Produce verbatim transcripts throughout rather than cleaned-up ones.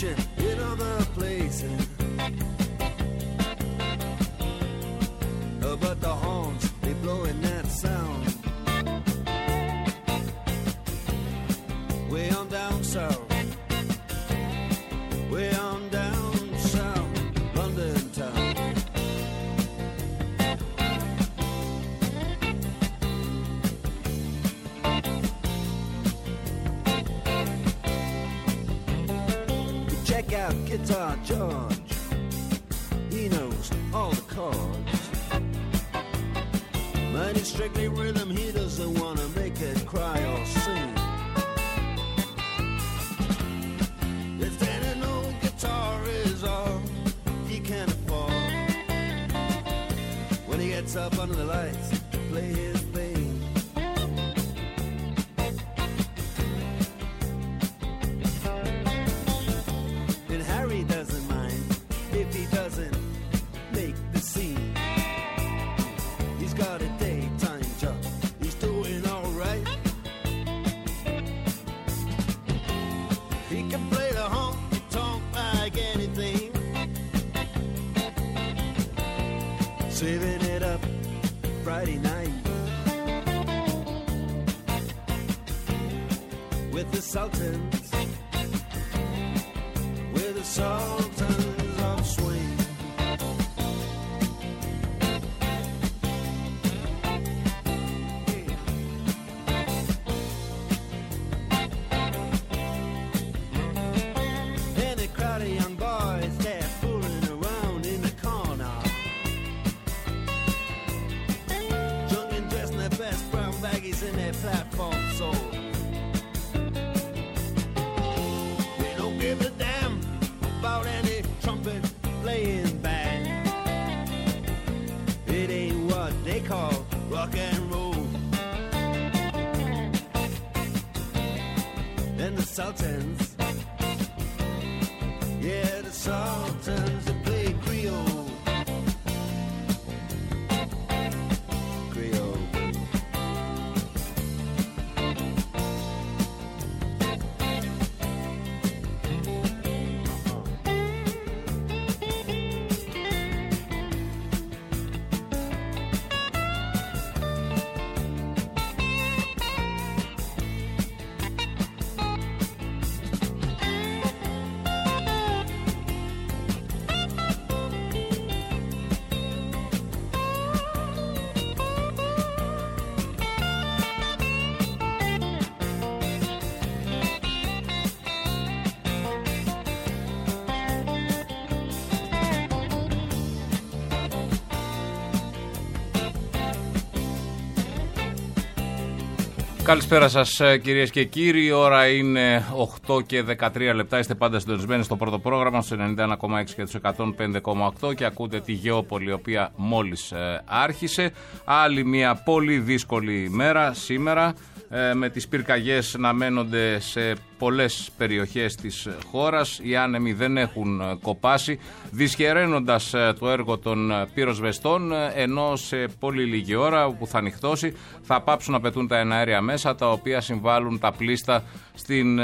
searching in other places, uh, but the horns, they blowing that sound way on down south, way on down south, London town. Check out Guitar George, he knows all the chords. But it's strictly rhythm, he doesn't want to make it cry or sing. If then an old guitar is all he can afford, when he gets up under the lights to play his thing. And Harry doesn't mind if he doesn't make the scene. He's got a daytime job, he's doing alright. He can play the honky-tonk like anything, saving it up Friday night with the Sultans, with the Sultans of Swing. And a crowd of young boys, they're fooling around in the corner, drunk and dressed in their best brown baggies in their platform soles. They don't give a damn about any trumpet playing band. It ain't what they call rock and roll. And the Sultans, yeah, the Sultans, they play Creole. Creole. Καλησπέρα σας κυρίες και κύριοι, η ώρα είναι οκτώ και δεκατρία λεπτά, είστε πάντα συντονισμένοι στο πρώτο πρόγραμμα στο ενενήντα ένα κόμμα έξι και τους εκατόν πέντε κόμμα οκτώ και ακούτε τη Γεώπολη, η οποία μόλις ε, άρχισε. Άλλη μια πολύ δύσκολη μέρα σήμερα, ε, με τις πυρκαγιές να μένονται σε πολλές περιοχές της χώρας. Οι άνεμοι δεν έχουν κοπάσει, δυσχεραίνοντας το έργο των πυροσβεστών, ενώ σε πολύ λίγη ώρα που θα νυχτώσει θα πάψουν να πετούν τα εναέρια μέσα, τα οποία συμβάλλουν τα πλήστα στην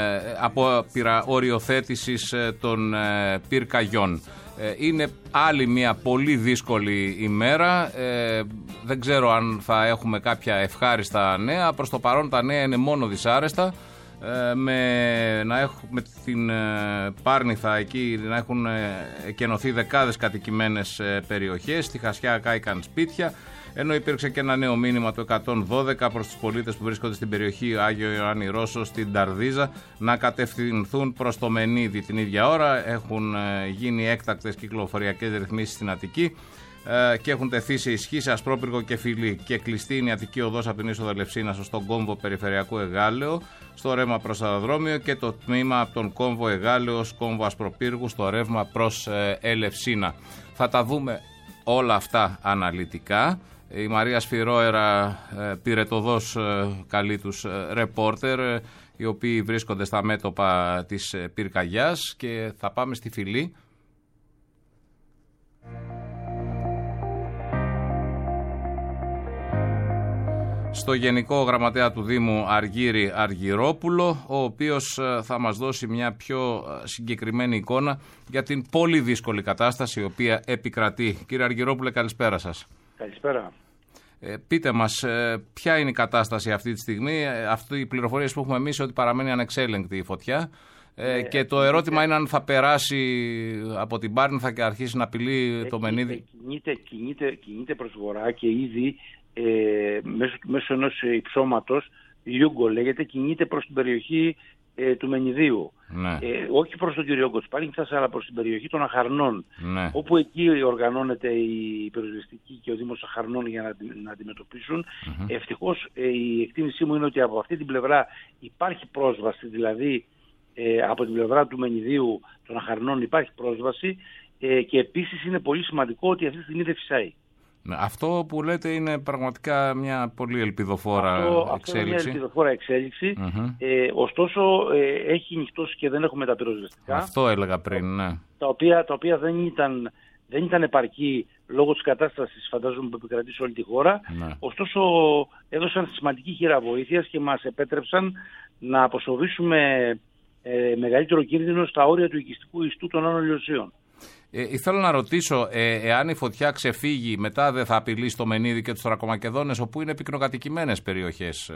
απόπειρα οριοθέτησης των πυρκαγιών. Είναι άλλη μια πολύ δύσκολη ημέρα. Ε, δεν ξέρω αν θα έχουμε κάποια ευχάριστα νέα. Προς το παρόν τα νέα είναι μόνο δυσάρεστα. Ε, με, να έχουμε την ε, Πάρνηθα εκεί να έχουν ε, εκενωθεί δεκάδες κατοικημένες ε, περιοχές. Στη Χασιά κάηκαν σπίτια. Ενώ υπήρξε και ένα νέο μήνυμα το εκατόν δώδεκα προς τους πολίτες που βρίσκονται στην περιοχή Άγιο Ιωάννη Ρώσο, στην Ταρδίζα, να κατευθυνθούν προς το Μενίδη την ίδια ώρα. Έχουν ε, γίνει έκτακτες κυκλοφοριακές ρυθμίσεις στην Αττική ε, και έχουν τεθεί σε ισχύ σε Ασπρόπυργο και Φιλή, και κλειστή είναι η Αττική οδός από την είσοδο Ελευσίνας στον κόμβο Περιφερειακού Εγάλεο στο ρεύμα προς αεροδρόμιο, και το τμήμα από τον κόμβο Εγάλεος κόμβο Ασπροπύργου στο ρεύμα προς ε, Ελευσίνα. Θα τα δούμε όλα αυτά αναλυτικά. Η Μαρία Σφυρόερα πήρε το δός, καλή τους ρεπόρτερ, οι οποίοι βρίσκονται στα μέτωπα της πυρκαγιάς, και θα πάμε στη Φιλή. στο Γενικό Γραμματέα του Δήμου Αργύρη Αργυρόπουλο, ο οποίος θα μας δώσει μια πιο συγκεκριμένη εικόνα για την πολύ δύσκολη κατάσταση η οποία επικρατεί. Κύριε Αργυρόπουλε, καλησπέρα σας. Καλησπέρα. Ε, πείτε μας, ε, ποια είναι η κατάσταση αυτή τη στιγμή. Ε, αυτή οι πληροφορίες που έχουμε εμείς ότι παραμένει ανεξέλεγκτη η φωτιά. Ε, και το ερώτημα είναι αν θα περάσει από την Πάρνηθα και αρχίσει να απειλεί ε, το Μενίδη. Κινείται, κινείται, κινείται προς βορρά και ήδη ε, μέσω, μέσω ενός υψώματος, Λιούγκο λέγεται, κινείται προς την περιοχή ε, του Μενιδίου. Ναι. Ε, όχι προς τον κύριο Όγκο της Πάρνηθας, αλλά προς την περιοχή των Αχαρνών. Ναι. Όπου εκεί οργανώνεται η πυροσβεστική και ο Δήμος Αχαρνών για να, να αντιμετωπίσουν. Mm-hmm. Ευτυχώς ε, η εκτίμησή μου είναι ότι από αυτή την πλευρά υπάρχει πρόσβαση, δηλαδή ε, από την πλευρά του Μενιδίου των Αχαρνών υπάρχει πρόσβαση ε, και επίσης είναι πολύ σημαντικό ότι αυτή τη στιγμή δεν φυσάει. Αυτό που λέτε είναι πραγματικά μια πολύ ελπιδοφόρα αυτό, εξέλιξη. Αυτό είναι μια ελπιδοφόρα εξέλιξη. Mm-hmm. Ε, ωστόσο ε, έχει νυχτώσει και δεν έχουμε τα πυροσβεστικά. Αυτό έλεγα πριν, ναι. Τα οποία, τα οποία δεν, ήταν, δεν ήταν επαρκή λόγω της κατάστασης, φαντάζομαι, που επικρατεί σε όλη τη χώρα. Ναι. Ωστόσο έδωσαν σημαντική χείρα βοήθειας και μας επέτρεψαν να αποσοβήσουμε ε, μεγαλύτερο κίνδυνο στα όρια του οικιστικού ιστού των Άνω Λιωσίων. Ε, ήθελα να ρωτήσω, ε, εάν η φωτιά ξεφύγει, μετά δεν θα απειλήσει το Μενίδη και τους Θωρακομακεδόνες, όπου είναι πυκνοκατοικημένες περιοχές.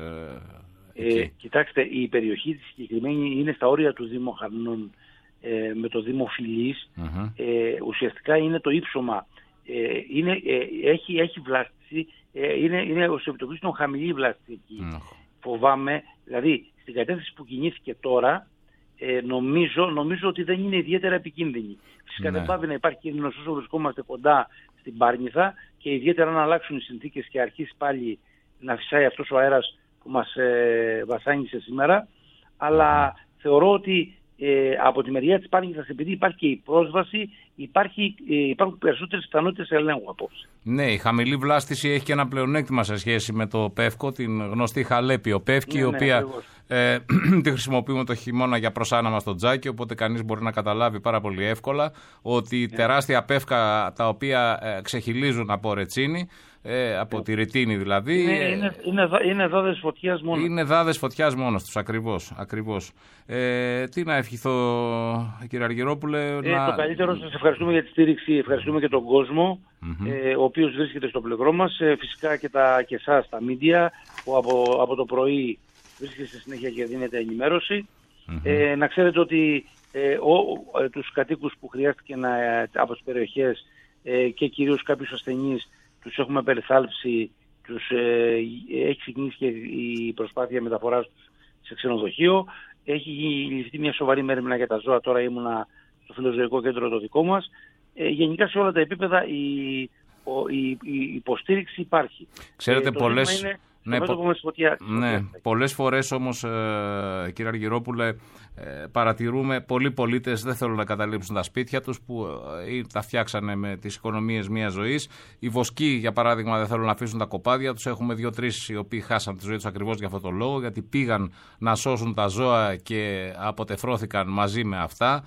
Ε, ε, κοιτάξτε, η περιοχή της συγκεκριμένη είναι στα όρια του Δήμου Αχαρνών ε, με το Δήμο Φιλής. Mm-hmm. Ε, ουσιαστικά είναι το ύψωμα. Ε, είναι, ε, έχει, έχει βλάστηση, ε, είναι, είναι ως επιτοπλίστων χαμηλή βλάστηση εκεί. Mm-hmm. Φοβάμαι, δηλαδή στην κατεύθυνση που κινήθηκε τώρα, Ε, νομίζω, νομίζω ότι δεν είναι ιδιαίτερα επικίνδυνη. Φυσικά ναι. δεν πάβει να υπάρχει κίνδυνος όσο βρισκόμαστε κοντά στην Πάρνηθα και ιδιαίτερα να αλλάξουν οι συνθήκες και αρχίσει πάλι να φυσάει αυτός ο αέρας που μας ε, βασάνισε σήμερα. Αλλά θεωρώ ότι ε, από τη μεριά της Πάρνηθας, επειδή υπάρχει και η πρόσβαση, υπάρχει, ε, υπάρχουν περισσότερες πιθανότητες ελέγχου απόψε. Ναι, η χαμηλή βλάστηση έχει και ένα πλεονέκτημα σε σχέση με το Πεύκο, την γνωστή Χαλέπιο Πεύκη, ναι, η οποία ναι, ε, τη χρησιμοποιούμε το χειμώνα για προσάναμα στο τζάκι, οπότε κανείς μπορεί να καταλάβει πάρα πολύ εύκολα ότι ναι. τεράστια πεύκα τα οποία ε, ξεχυλίζουν από ρετσίνη, Ε, από ε, τη ρητίνη δηλαδή. Είναι, είναι, είναι, είναι δάδες φωτιάς μόνος. Είναι δάδες φωτιάς μόνος τους, ακριβώς. ακριβώς. Ε, τι να ευχηθώ, κύριε Αργυρόπουλε. Ε, να... Το καλύτερο, σας ευχαριστούμε για τη στήριξη, ευχαριστούμε και τον κόσμο, mm-hmm. ε, ο οποίος βρίσκεται στο πλευρό μας. Ε, φυσικά και, τα, και εσάς, τα μίντια, που από, από το πρωί βρίσκεται στη συνέχεια και δίνεται ενημέρωση. Mm-hmm. Ε, να ξέρετε ότι ε, ο, ε, τους κατοίκους που χρειάστηκε να, από τις περιοχές ε, και κυρίως κάποιους ασθενείς, τους έχουμε περιθάλψει, τους, ε, έχει ξεκινήσει και η προσπάθεια μεταφοράς τους σε ξενοδοχείο. Έχει ληφθεί μια σοβαρή μέρημνα για τα ζώα, τώρα ήμουνα στο φιλοζωικό κέντρο το δικό μας. Ε, γενικά σε όλα τα επίπεδα η, ο, η, η υποστήριξη υπάρχει. Ξέρετε, ε, πολλές... Είναι... Ναι, πο... φωτιά, ναι. πολλές φορές όμως, ε, κύριε Αργυρόπουλε, ε, παρατηρούμε πολλοί πολίτες δεν θέλουν να καταλήψουν τα σπίτια τους που ε, τα φτιάξανε με τις οικονομίες μιας ζωής. Οι βοσκοί, για παράδειγμα, δεν θέλουν να αφήσουν τα κοπάδια τους. Έχουμε δύο-τρεις οι οποίοι χάσαν τη ζωή τους ακριβώς για αυτόν τον λόγο, γιατί πήγαν να σώσουν τα ζώα και αποτεφρώθηκαν μαζί με αυτά.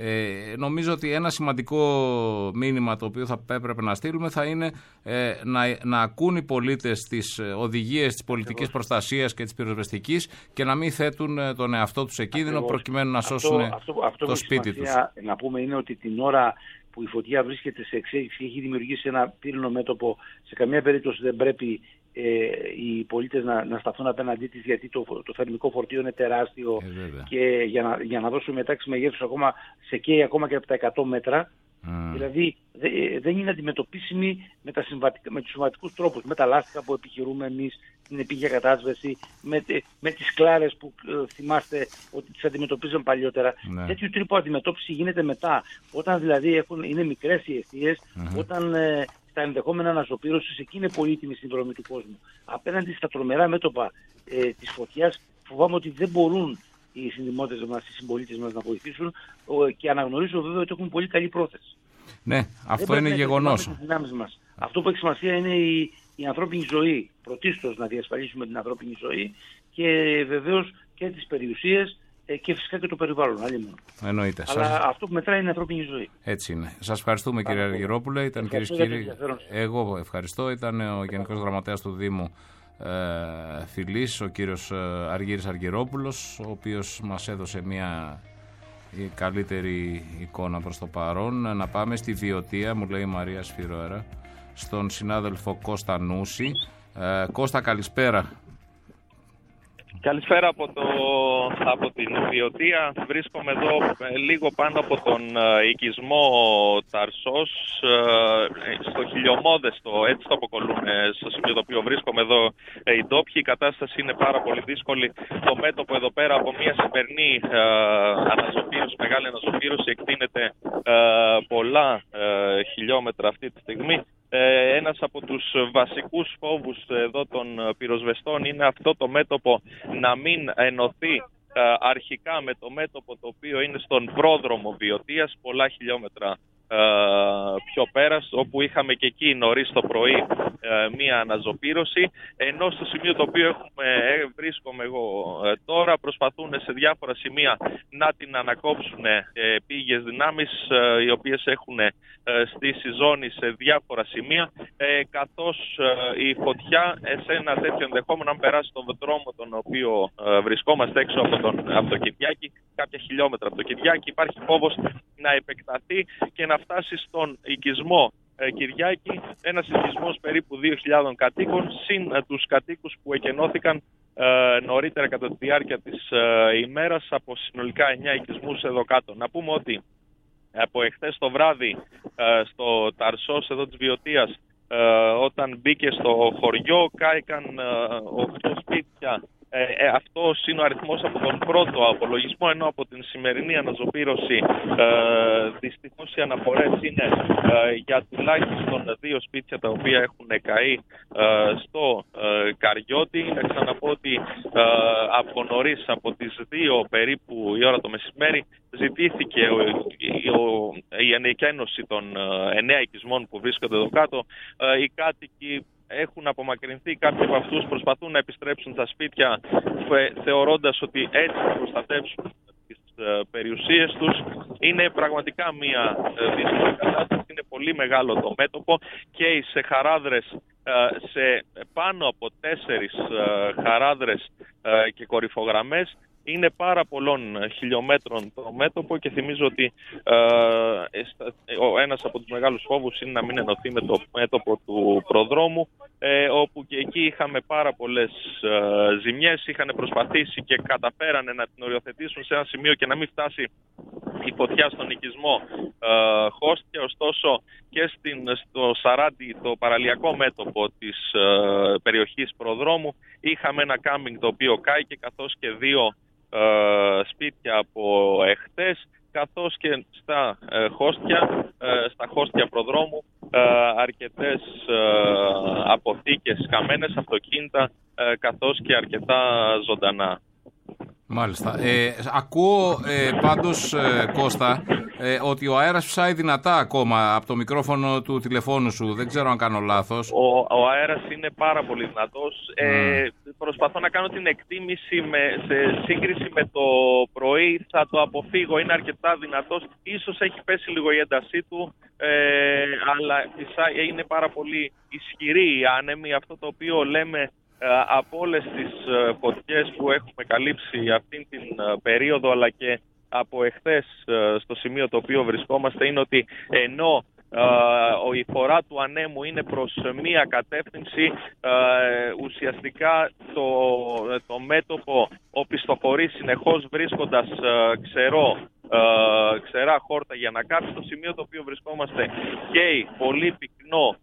Ε, νομίζω ότι ένα σημαντικό μήνυμα το οποίο θα έπρεπε να στείλουμε θα είναι ε, να, να ακούν οι πολίτες τις οδηγίες της πολιτικής προστασίας και της πυροσβεστικής και να μην θέτουν τον εαυτό τους σε κίνδυνο προκειμένου να σώσουν αυτό, αυτό, αυτό το σπίτι τους. Να πούμε είναι ότι την ώρα που η φωτιά βρίσκεται σε εξέλιξη και έχει δημιουργήσει ένα πύρινο μέτωπο, σε καμία περίπτωση δεν πρέπει ε, οι πολίτες να, να σταθούν απέναντί της, γιατί το, το θερμικό φορτίο είναι τεράστιο ε, και για να, για να δώσουμε μετάξυ μεγέθους ακόμα σε καίει ακόμα και από τα εκατό μέτρα. Mm. Δηλαδή δε, δεν είναι αντιμετωπίσιμη με, τα συμβατικά, με τους συμβατικούς τρόπους, με τα λάστιχα που επιχειρούμε εμείς, την επίγεια κατάσβεση, με, με τις κλάρες που ε, θυμάστε ότι τις αντιμετωπίζαμε παλιότερα. Mm. Τέτοιου τρόπου αντιμετώπιση γίνεται μετά, όταν δηλαδή έχουν, είναι μικρές οι αιστείες, mm-hmm. όταν ε, στα ενδεχόμενα αναζωπήρωσης εκεί είναι πολύτιμη στην δρομή του κόσμου. Απέναντι στα τρομερά μέτωπα ε, της φωτιάς φοβάμαι ότι δεν μπορούν οι συνδημότες μας, οι συμπολίτες μας να βοηθήσουν και αναγνωρίζω βέβαια ότι έχουν πολύ καλή πρόθεση. Ναι, αυτό είναι γεγονός. Αυτό που έχει σημασία είναι η, η ανθρώπινη ζωή. Πρωτίστως να διασφαλίσουμε την ανθρώπινη ζωή και βεβαίως και τις περιουσίες και φυσικά και το περιβάλλον. Εννοείται. Αλλά σας... αυτό που μετράει είναι η ανθρώπινη ζωή. Έτσι είναι. Σας ευχαριστούμε, κύριε Αργυρόπουλε. Ήταν, κυρίες και κύριοι, εγώ ευχαριστώ. Ήταν ο Γενικός Γραμματέας του Δήμου ε, φιλής, ο κύριος Αργύρης Αργυρόπουλος, ο οποίος μας έδωσε μια η καλύτερη εικόνα προς το παρόν. Να πάμε στη Βιωτία, μου λέει η Μαρία Σφυροέρα, στον συνάδελφο Κώστα Νούση. Ε, Κώστα, καλησπέρα. Καλησπέρα από, το, από την Βιωτία. Βρίσκομαι εδώ λίγο πάνω από τον οικισμό Ταρσός, στο Χιλιομόδεστο, έτσι το αποκαλούν στο σημείο το οποίο βρίσκομαι εδώ οι ντόπιοι. Η κατάσταση είναι πάρα πολύ δύσκολη. Το μέτωπο εδώ πέρα από μια σημερινή αναζωπήρωση, μεγάλη αναζωπήρωση, εκτείνεται πολλά χιλιόμετρα αυτή τη στιγμή. Ένας από τους βασικούς φόβους εδώ των πυροσβεστών είναι αυτό το μέτωπο να μην ενωθεί αρχικά με το μέτωπο το οποίο είναι στον πρόδρομο Βιωτίας, πολλά χιλιόμετρα πιο πέρα, όπου είχαμε και εκεί νωρίς το πρωί μία αναζωπήρωση, ενώ στο σημείο το οποίο έχουμε, βρίσκομαι εγώ τώρα, προσπαθούν σε διάφορα σημεία να την ανακόψουν πήγες δυνάμεις, οι οποίες έχουν στήσει ζώνη σε διάφορα σημεία, καθώς η φωτιά σε ένα τέτοιο ενδεχόμενο, αν περάσει τον δρόμο τον οποίο βρισκόμαστε έξω από, τον, από το Κυριάκη, κάποια χιλιόμετρα από το Κυριάκη, υπάρχει φόβος να επεκταθεί και να φτάσει στον οικισμό ε, Κυριάκη, ένας οικισμός περίπου δύο χιλιάδες κατοίκων, συν ε, τους κατοίκους που εκενώθηκαν ε, νωρίτερα κατά τη διάρκεια της ε, ημέρας από συνολικά εννιά οικισμούς εδώ κάτω. Να πούμε ότι από εχθές το βράδυ ε, στο Ταρσός εδώ της Βιωτίας, ε, όταν μπήκε στο χωριό, κάηκαν ε, οκτώ σπίτια. Ε, ε, αυτός είναι ο αριθμός από τον πρώτο απολογισμό, ενώ από την σημερινή αναζωπήρωση ε, δυστυχώς οι αναφορές είναι ε, για τουλάχιστον δύο σπίτια τα οποία έχουν καεί ε, στο ε, Καριώτη. Να ξαναπώ ότι ε, από νωρίς, από τις δύο περίπου η ώρα το μεσημέρι, ζητήθηκε ο, ο, η ανεκαίνωση των ε, εννέα οικισμών που βρίσκονται εδώ κάτω. Ε, οι κάτοικοι έχουν απομακρυνθεί, κάποιοι από αυτούς προσπαθούν να επιστρέψουν στα σπίτια θεωρώντας ότι έτσι θα προστατεύσουν τις περιουσίες τους. Είναι πραγματικά μια δύσκολη κατάσταση, είναι πολύ μεγάλο το μέτωπο και σε χαράδρες, σε πάνω από τέσσερις χαράδρες και κορυφογραμμές, είναι πάρα πολλών χιλιόμετρων το μέτωπο και θυμίζω ότι ε, ο ένας από τους μεγάλους φόβους είναι να μην ενωθεί με το μέτωπο του προδρόμου, ε, όπου και εκεί είχαμε πάρα πολλές ε, ζημιές, είχαν προσπαθήσει και καταφέρανε να την οριοθετήσουν σε ένα σημείο και να μην φτάσει η φωτιά στον οικισμό ε, Χόστια, ωστόσο και στην, στο Σαράντι, το παραλιακό μέτωπο της ε, περιοχής προδρόμου, είχαμε ένα κάμπινγκ το οποίο κάηκε, καθώς και δύο Uh, σπίτια από εχθές, καθώς και στα uh, χώστια, uh, στα χώστια προδρόμου uh, αρκετές uh, αποθήκες καμένες, αυτοκίνητα, uh, καθώς και αρκετά ζωντανά. Μάλιστα. Ε, ακούω ε, πάντως, ε, Κώστα, ε, ότι ο αέρας ψάει δυνατά ακόμα από το μικρόφωνο του τηλεφώνου σου. Δεν ξέρω αν κάνω λάθος. Ο, ο αέρας είναι πάρα πολύ δυνατός. Mm. Ε, προσπαθώ να κάνω την εκτίμηση με, σε σύγκριση με το πρωί. Θα το αποφύγω. Είναι αρκετά δυνατός. Ίσως έχει πέσει λίγο η έντασή του, ε, αλλά είναι πάρα πολύ ισχυρή η άνεμη. Αυτό το οποίο λέμε από όλες τις φωτιές που έχουμε καλύψει αυτήν την περίοδο, αλλά και από εχθές στο σημείο το οποίο βρισκόμαστε, είναι ότι ενώ η φορά του ανέμου είναι προς μία κατεύθυνση, ουσιαστικά το, το μέτωπο οπισθοχωρεί συνεχώς βρίσκοντας ξερό, ξερά χόρτα για να κάψει. Το σημείο το οποίο βρισκόμαστε καίει πολύ πυκνό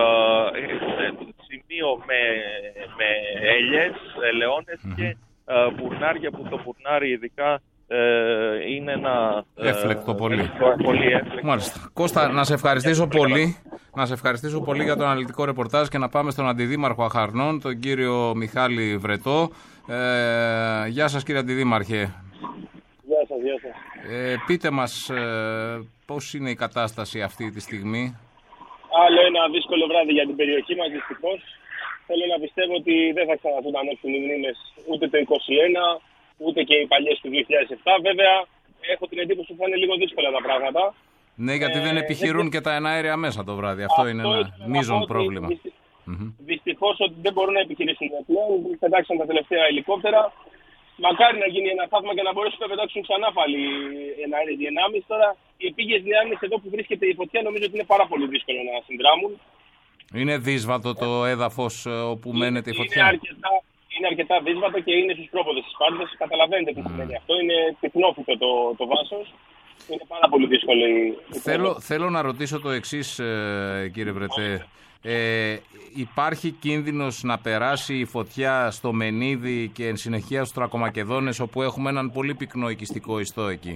σημείο με, με ελιές, ελαιώνες mm-hmm. και μπουρνάρια, που το μπουρνάρι ειδικά ε, είναι ένα έφλεκτο πολύ. πολύ έφλεκτο. Μάλιστα. Κώστα, να σε ευχαριστήσω πολύ. Να σε ευχαριστήσω πολύ για το αναλυτικό ρεπορτάζ και να πάμε στον Αντιδήμαρχο Αχαρνών, τον κύριο Μιχάλη Βρετό. Ε, γεια σας, κύριε Αντιδήμαρχε. Γεια σας, γεια σας. Ε, πείτε μας ε, πώς είναι η κατάσταση αυτή τη στιγμή. Άλλο ένα δύσκολο βράδυ για την περιοχή μας, δυστυχώς. Θέλω να πιστεύω ότι δεν θα ξαναθούν να ανέψουν οι μνήμες ούτε το είκοσι ένα, ούτε και οι παλιές του δύο χιλιάδες επτά. Βέβαια, έχω την εντύπωση ότι θα είναι λίγο δύσκολα τα πράγματα. Ναι, γιατί ε, δεν επιχειρούν δεν... και τα εναέρια μέσα το βράδυ. Αυτό, Αυτό είναι ένα μείζον πρόβλημα. Δυστυχώς δυστυχώς ότι δεν μπορούν να επιχειρήσουν πλέον. Πετάξαν τα τελευταία ελικόπτερα. Μακάρι να γίνει ένα θαύμα και να μπορέσουν να πετάξουν ξανά πάλι εναέριες δυνάμεις. Τώρα οι επίγειες δυνάμεις εδώ που βρίσκεται η φωτιά νομίζω ότι είναι πάρα πολύ δύσκολο να συνδράμουν. Είναι δύσβατο το έδαφος όπου είναι, μένεται η φωτιά. Είναι αρκετά, είναι αρκετά δύσβατο και είναι στους πρόποδες της Σπάρτας. Καταλαβαίνετε τι σημαίνει mm. αυτό. Είναι τυχνόφυτο το, το βάσος. Είναι πάρα πολύ δύσκολο. Η... Θέλω, θέλω να ρωτήσω το εξής, κύριε Βρετέ. Ε, υπάρχει κίνδυνος να περάσει η φωτιά στο Μενίδη και εν συνεχεία στους Τρακομακεδόνες, όπου έχουμε έναν πολύ πυκνό οικιστικό ιστό εκεί?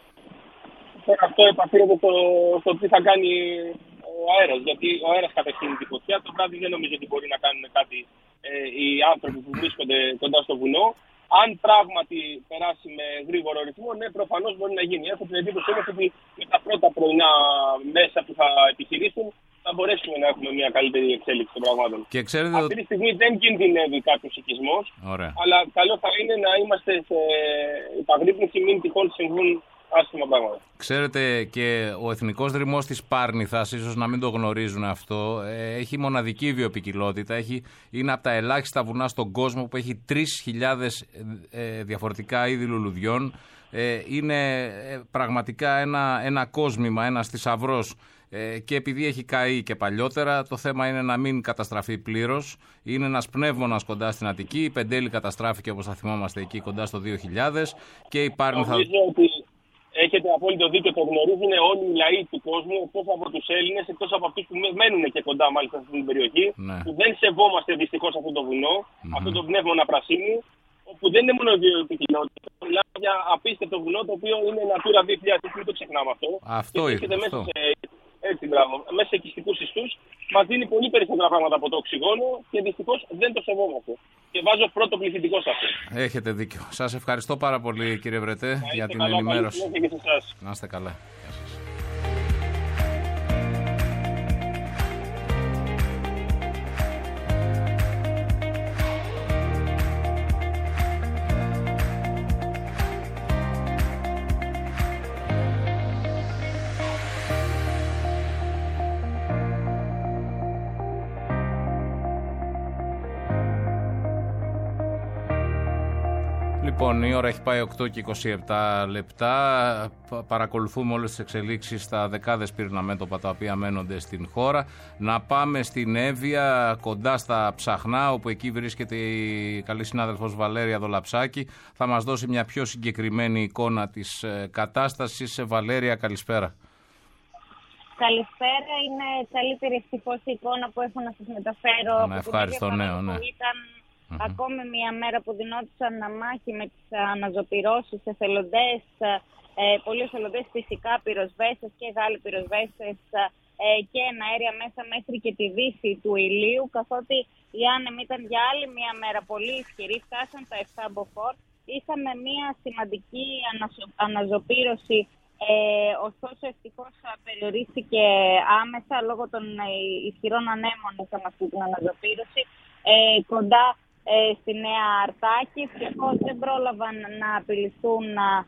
Αυτό επαφίεται στο, στο τι θα κάνει ο αέρας, γιατί ο αέρας κατευθύνει τη φωτιά. Το βράδυ δεν νομίζω ότι μπορεί να κάνουν κάτι ε, οι άνθρωποι που βρίσκονται κοντά στο βουνό. Αν πράγματι περάσει με γρήγορο ρυθμό, ναι, προφανώς μπορεί να γίνει. Έχω την εντύπωση όμως ότι με τα πρώτα πρωινά μέσα που θα επιχειρήσουν θα μπορέσουμε να έχουμε μια καλύτερη εξέλιξη των πραγμάτων. Και ξέρετε... Αυτή τη στιγμή δεν κινδυνεύει κάποιος οικισμός, αλλά καλό θα είναι να είμαστε σε υπαγρύπνηση, μην τυχόν συμβούν άσχημα πράγματα. Ξέρετε, και ο Εθνικός Δρυμός της Πάρνηθας, ίσως να μην το γνωρίζουν αυτό, έχει μοναδική βιοποικιλότητα. Έχει, είναι από τα ελάχιστα βουνά στον κόσμο που έχει τρεις χιλιάδες ε, διαφορετικά είδη λουλουδιών. Ε, είναι πραγματικά ένα, ένα κόσμημα, ένας θησαυρός. Ε, και επειδή έχει καεί και παλιότερα, το θέμα είναι να μην καταστραφεί πλήρως. Είναι ένας πνεύμονας κοντά στην Αττική. Η Πεντέλη καταστράφηκε, όπως θα θυμόμαστε, εκεί κοντά στο δύο χιλιάδες. Και η Πάρνηθα... Νομίζω ότι έχετε απόλυτο δίκιο, το γνωρίζουν όλοι οι λαοί του κόσμου, εκτός από τους Έλληνες, εκτός από αυτούς που μένουν και κοντά μάλιστα στην περιοχή, ναι. που δεν σεβόμαστε δυστυχώς αυτό το βουνό, mm-hmm. αυτό το πνεύμονα πρασίνου, όπου δεν είναι μόνο βιοποικιλότητα, μιλάμε για απίστευτο βουνό, το οποίο είναι Natura δύο χιλιάδες, μην το ξεχνάμε αυτό. Αυτό είναι. Μέσα σε, έτσι, μπράβο, μέσα σε οικιστικούς ιστούς, μας δίνει πολύ περισσότερα πράγματα από το οξυγόνο και δυστυχώς δεν το σεβόμαστε. Και βάζω πρώτο πληθυντικό σε αυτό. Έχετε δίκιο. Σας ευχαριστώ πάρα πολύ, κύριε Βρετέ, για την καλά, ενημέρωση. Να είστε καλά. Γεια σας. Λοιπόν, η ώρα έχει πάει οκτώ και είκοσι επτά λεπτά. Παρακολουθούμε όλες τις εξελίξεις στα δεκάδες πύρνα μέτωπα τα οποία μένονται στην χώρα. Να πάμε στην Εύβοια, κοντά στα Ψαχνά, όπου εκεί βρίσκεται η καλή συνάδελφος Βαλέρια Δολαψάκη. Θα μας δώσει μια πιο συγκεκριμένη εικόνα της κατάστασης. Βαλέρια, καλησπέρα. Καλησπέρα. Είναι καλύτερη ευτυχώς η εικόνα που έχω να σας μεταφέρω. Να ευχάριστο νέο, ναι. Mm-hmm. Ακόμη μια μέρα που δινόντουσαν να μάχη με τις αναζωπυρώσεις, εθελοντές, ε, πολλοί εθελοντές φυσικά, πυροσβέστες και Γάλλοι πυροσβέστες ε, και εναέρια μέσα μέχρι και τη δύση του ηλίου, καθότι η άνεμ ήταν για άλλη μια μέρα πολύ ισχυρή, φτάσαν τα επτά μποφόρ, είχαμε μια σημαντική αναζωπήρωση, ε, ωστόσο ευτυχώς περιορίστηκε άμεσα λόγω των ισχυρών ανέμων, είχαμε αυτή την αναζωπήρωση, ε, κοντά Ε, στη Νέα Αρτάκη. Ευτυχώς δεν πρόλαβαν να απειληθούν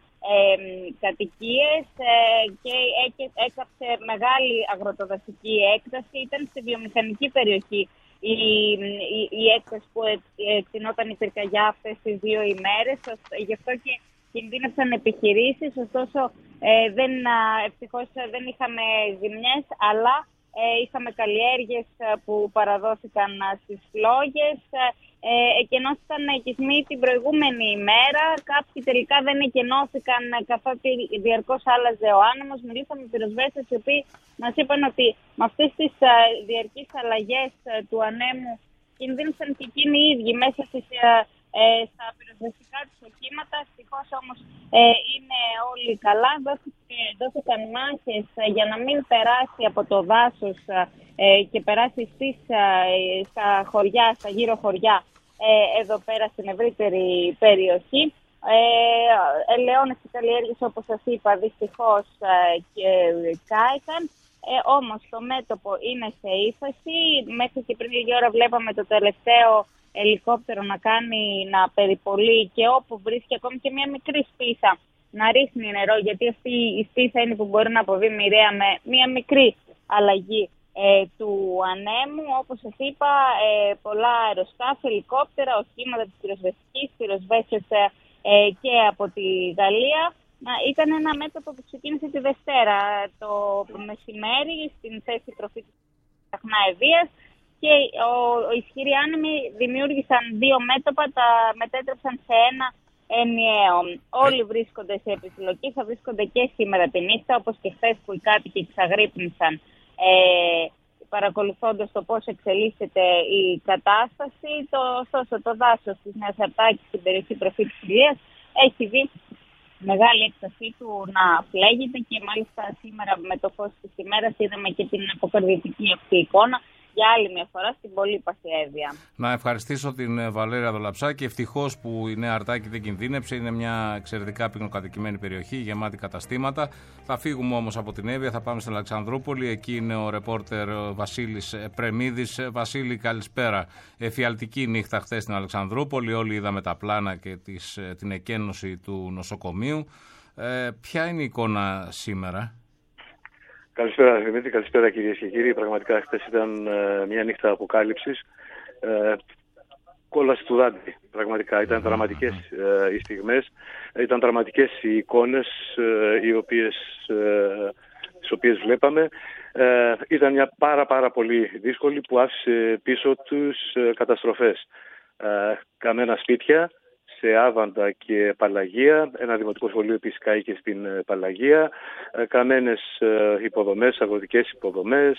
ε, κατοικίες ε, και έκαψε μεγάλη αγροτοδασική έκταση. Ήταν στη βιομηχανική περιοχή η, η, η έκταση που εκτινόταν η πυρκαγιά αυτές τις δύο ημέρες. Γι' αυτό και κινδύνευσαν επιχειρήσεις. Ωστόσο ε, δεν, ευτυχώς δεν είχαμε ζημιές, αλλά ε, είχαμε καλλιέργειες που παραδόθηκαν στις φλόγες. Ε, εκενώθηκαν οικισμοί την προηγούμενη ημέρα. Κάποιοι τελικά δεν εκενώθηκαν καθότι διαρκώς άλλαζε ο άνεμος. Μιλήσαμε με πυροσβέστες οι οποίοι μας είπαν ότι με αυτές τις uh, διαρκείς αλλαγές uh, του ανέμου κινδύνησαν και εκείνοι οι ίδιοι μέσα στις, uh, uh, στα πυροσβεστικά τους οχήματα. Ευτυχώς όμως uh, είναι όλοι καλά. Δόθηκαν μάχες uh, για να μην περάσει από το δάσος uh, και περάσει στις, στα χωριά, στα γύρω χωριά, εδώ πέρα στην ευρύτερη περιοχή. Ε, ελαιώνες και καλλιέργειες, όπως σας είπα, δυστυχώς και κάηκαν. Ε, όμως το μέτωπο είναι σε ύφεση. Μέχρι και πριν λίγη ώρα βλέπαμε το τελευταίο ελικόπτερο να κάνει, να περιπολεί και όπου βρίσκει ακόμη και μια μικρή σπίθα να ρίχνει νερό, γιατί αυτή η σπίθα είναι που μπορεί να αποβεί μοιραία με μια μικρή αλλαγή ε, του ανέμου, όπως σας είπα, ε, πολλά αεροσκάφη, ελικόπτερα, οχήματα της πυροσβεστικής, πυροσβέστες ε, και από τη Γαλλία. Ήταν ένα μέτωπο που ξεκίνησε τη Δευτέρα το μεσημέρι στην θέση τροφή της Αχναεδίας και ο, ο ισχυροί άνεμοι δημιούργησαν δύο μέτωπα, τα μετέτρεψαν σε ένα ενιαίο. Όλοι βρίσκονται σε επιφυλακή, θα βρίσκονται και σήμερα τη νύχτα, όπως και χθες που οι κάτοικοι ξαγρύπνησαν ε, παρακολουθώντας το πώς εξελίσσεται η κατάσταση. Το, ωστόσο, το δάσος της Νέας Αρτάκης στην περιοχή τροφή της Ηλίας έχει δει μεγάλη έκτασή του να φλέγεται και μάλιστα σήμερα με το φως της ημέρας είδαμε και την αποκαρδιωτική αυτή εικόνα για άλλη μια φορά στην πολύ Πασιαίδεια. Να ευχαριστήσω την Βαλέρια Δολαψάκη. Ευτυχώς που η Νέα Αρτάκη δεν κινδύνεψε. Είναι μια εξαιρετικά πυκνοκατοικημένη περιοχή, γεμάτη καταστήματα. Θα φύγουμε όμως από την Εύβοια, θα πάμε στην Αλεξανδρούπολη. Εκεί είναι ο ρεπόρτερ Βασίλης Πρεμίδης. Βασίλη, καλησπέρα. Εφιαλτική νύχτα χθες στην Αλεξανδρούπολη. Όλοι είδαμε τα πλάνα και τις, την εκένωση του νοσοκομείου. Ε, ποια είναι η εικόνα σήμερα? Καλησπέρα Δημήτρη, καλησπέρα κυρίες και κύριοι. Πραγματικά χθες ήταν ε, μια νύχτα αποκάλυψης. Ε, κόλαση του δάντη. Πραγματικά ήταν δραματικές ε, οι στιγμές, ήταν δραματικές οι εικόνες ε, οι οποίες, ε, τις οποίες βλέπαμε. Ε, ήταν μια πάρα πάρα πολύ δύσκολη που άφησε πίσω τους ε, καταστροφές. Ε, καμένα σπίτια σε Άβαντα και Παλαγία, ένα δημοτικό σχολείο επίσης καήκε στην Παλαγία, καμένες υποδομές, αγροτικές υποδομές,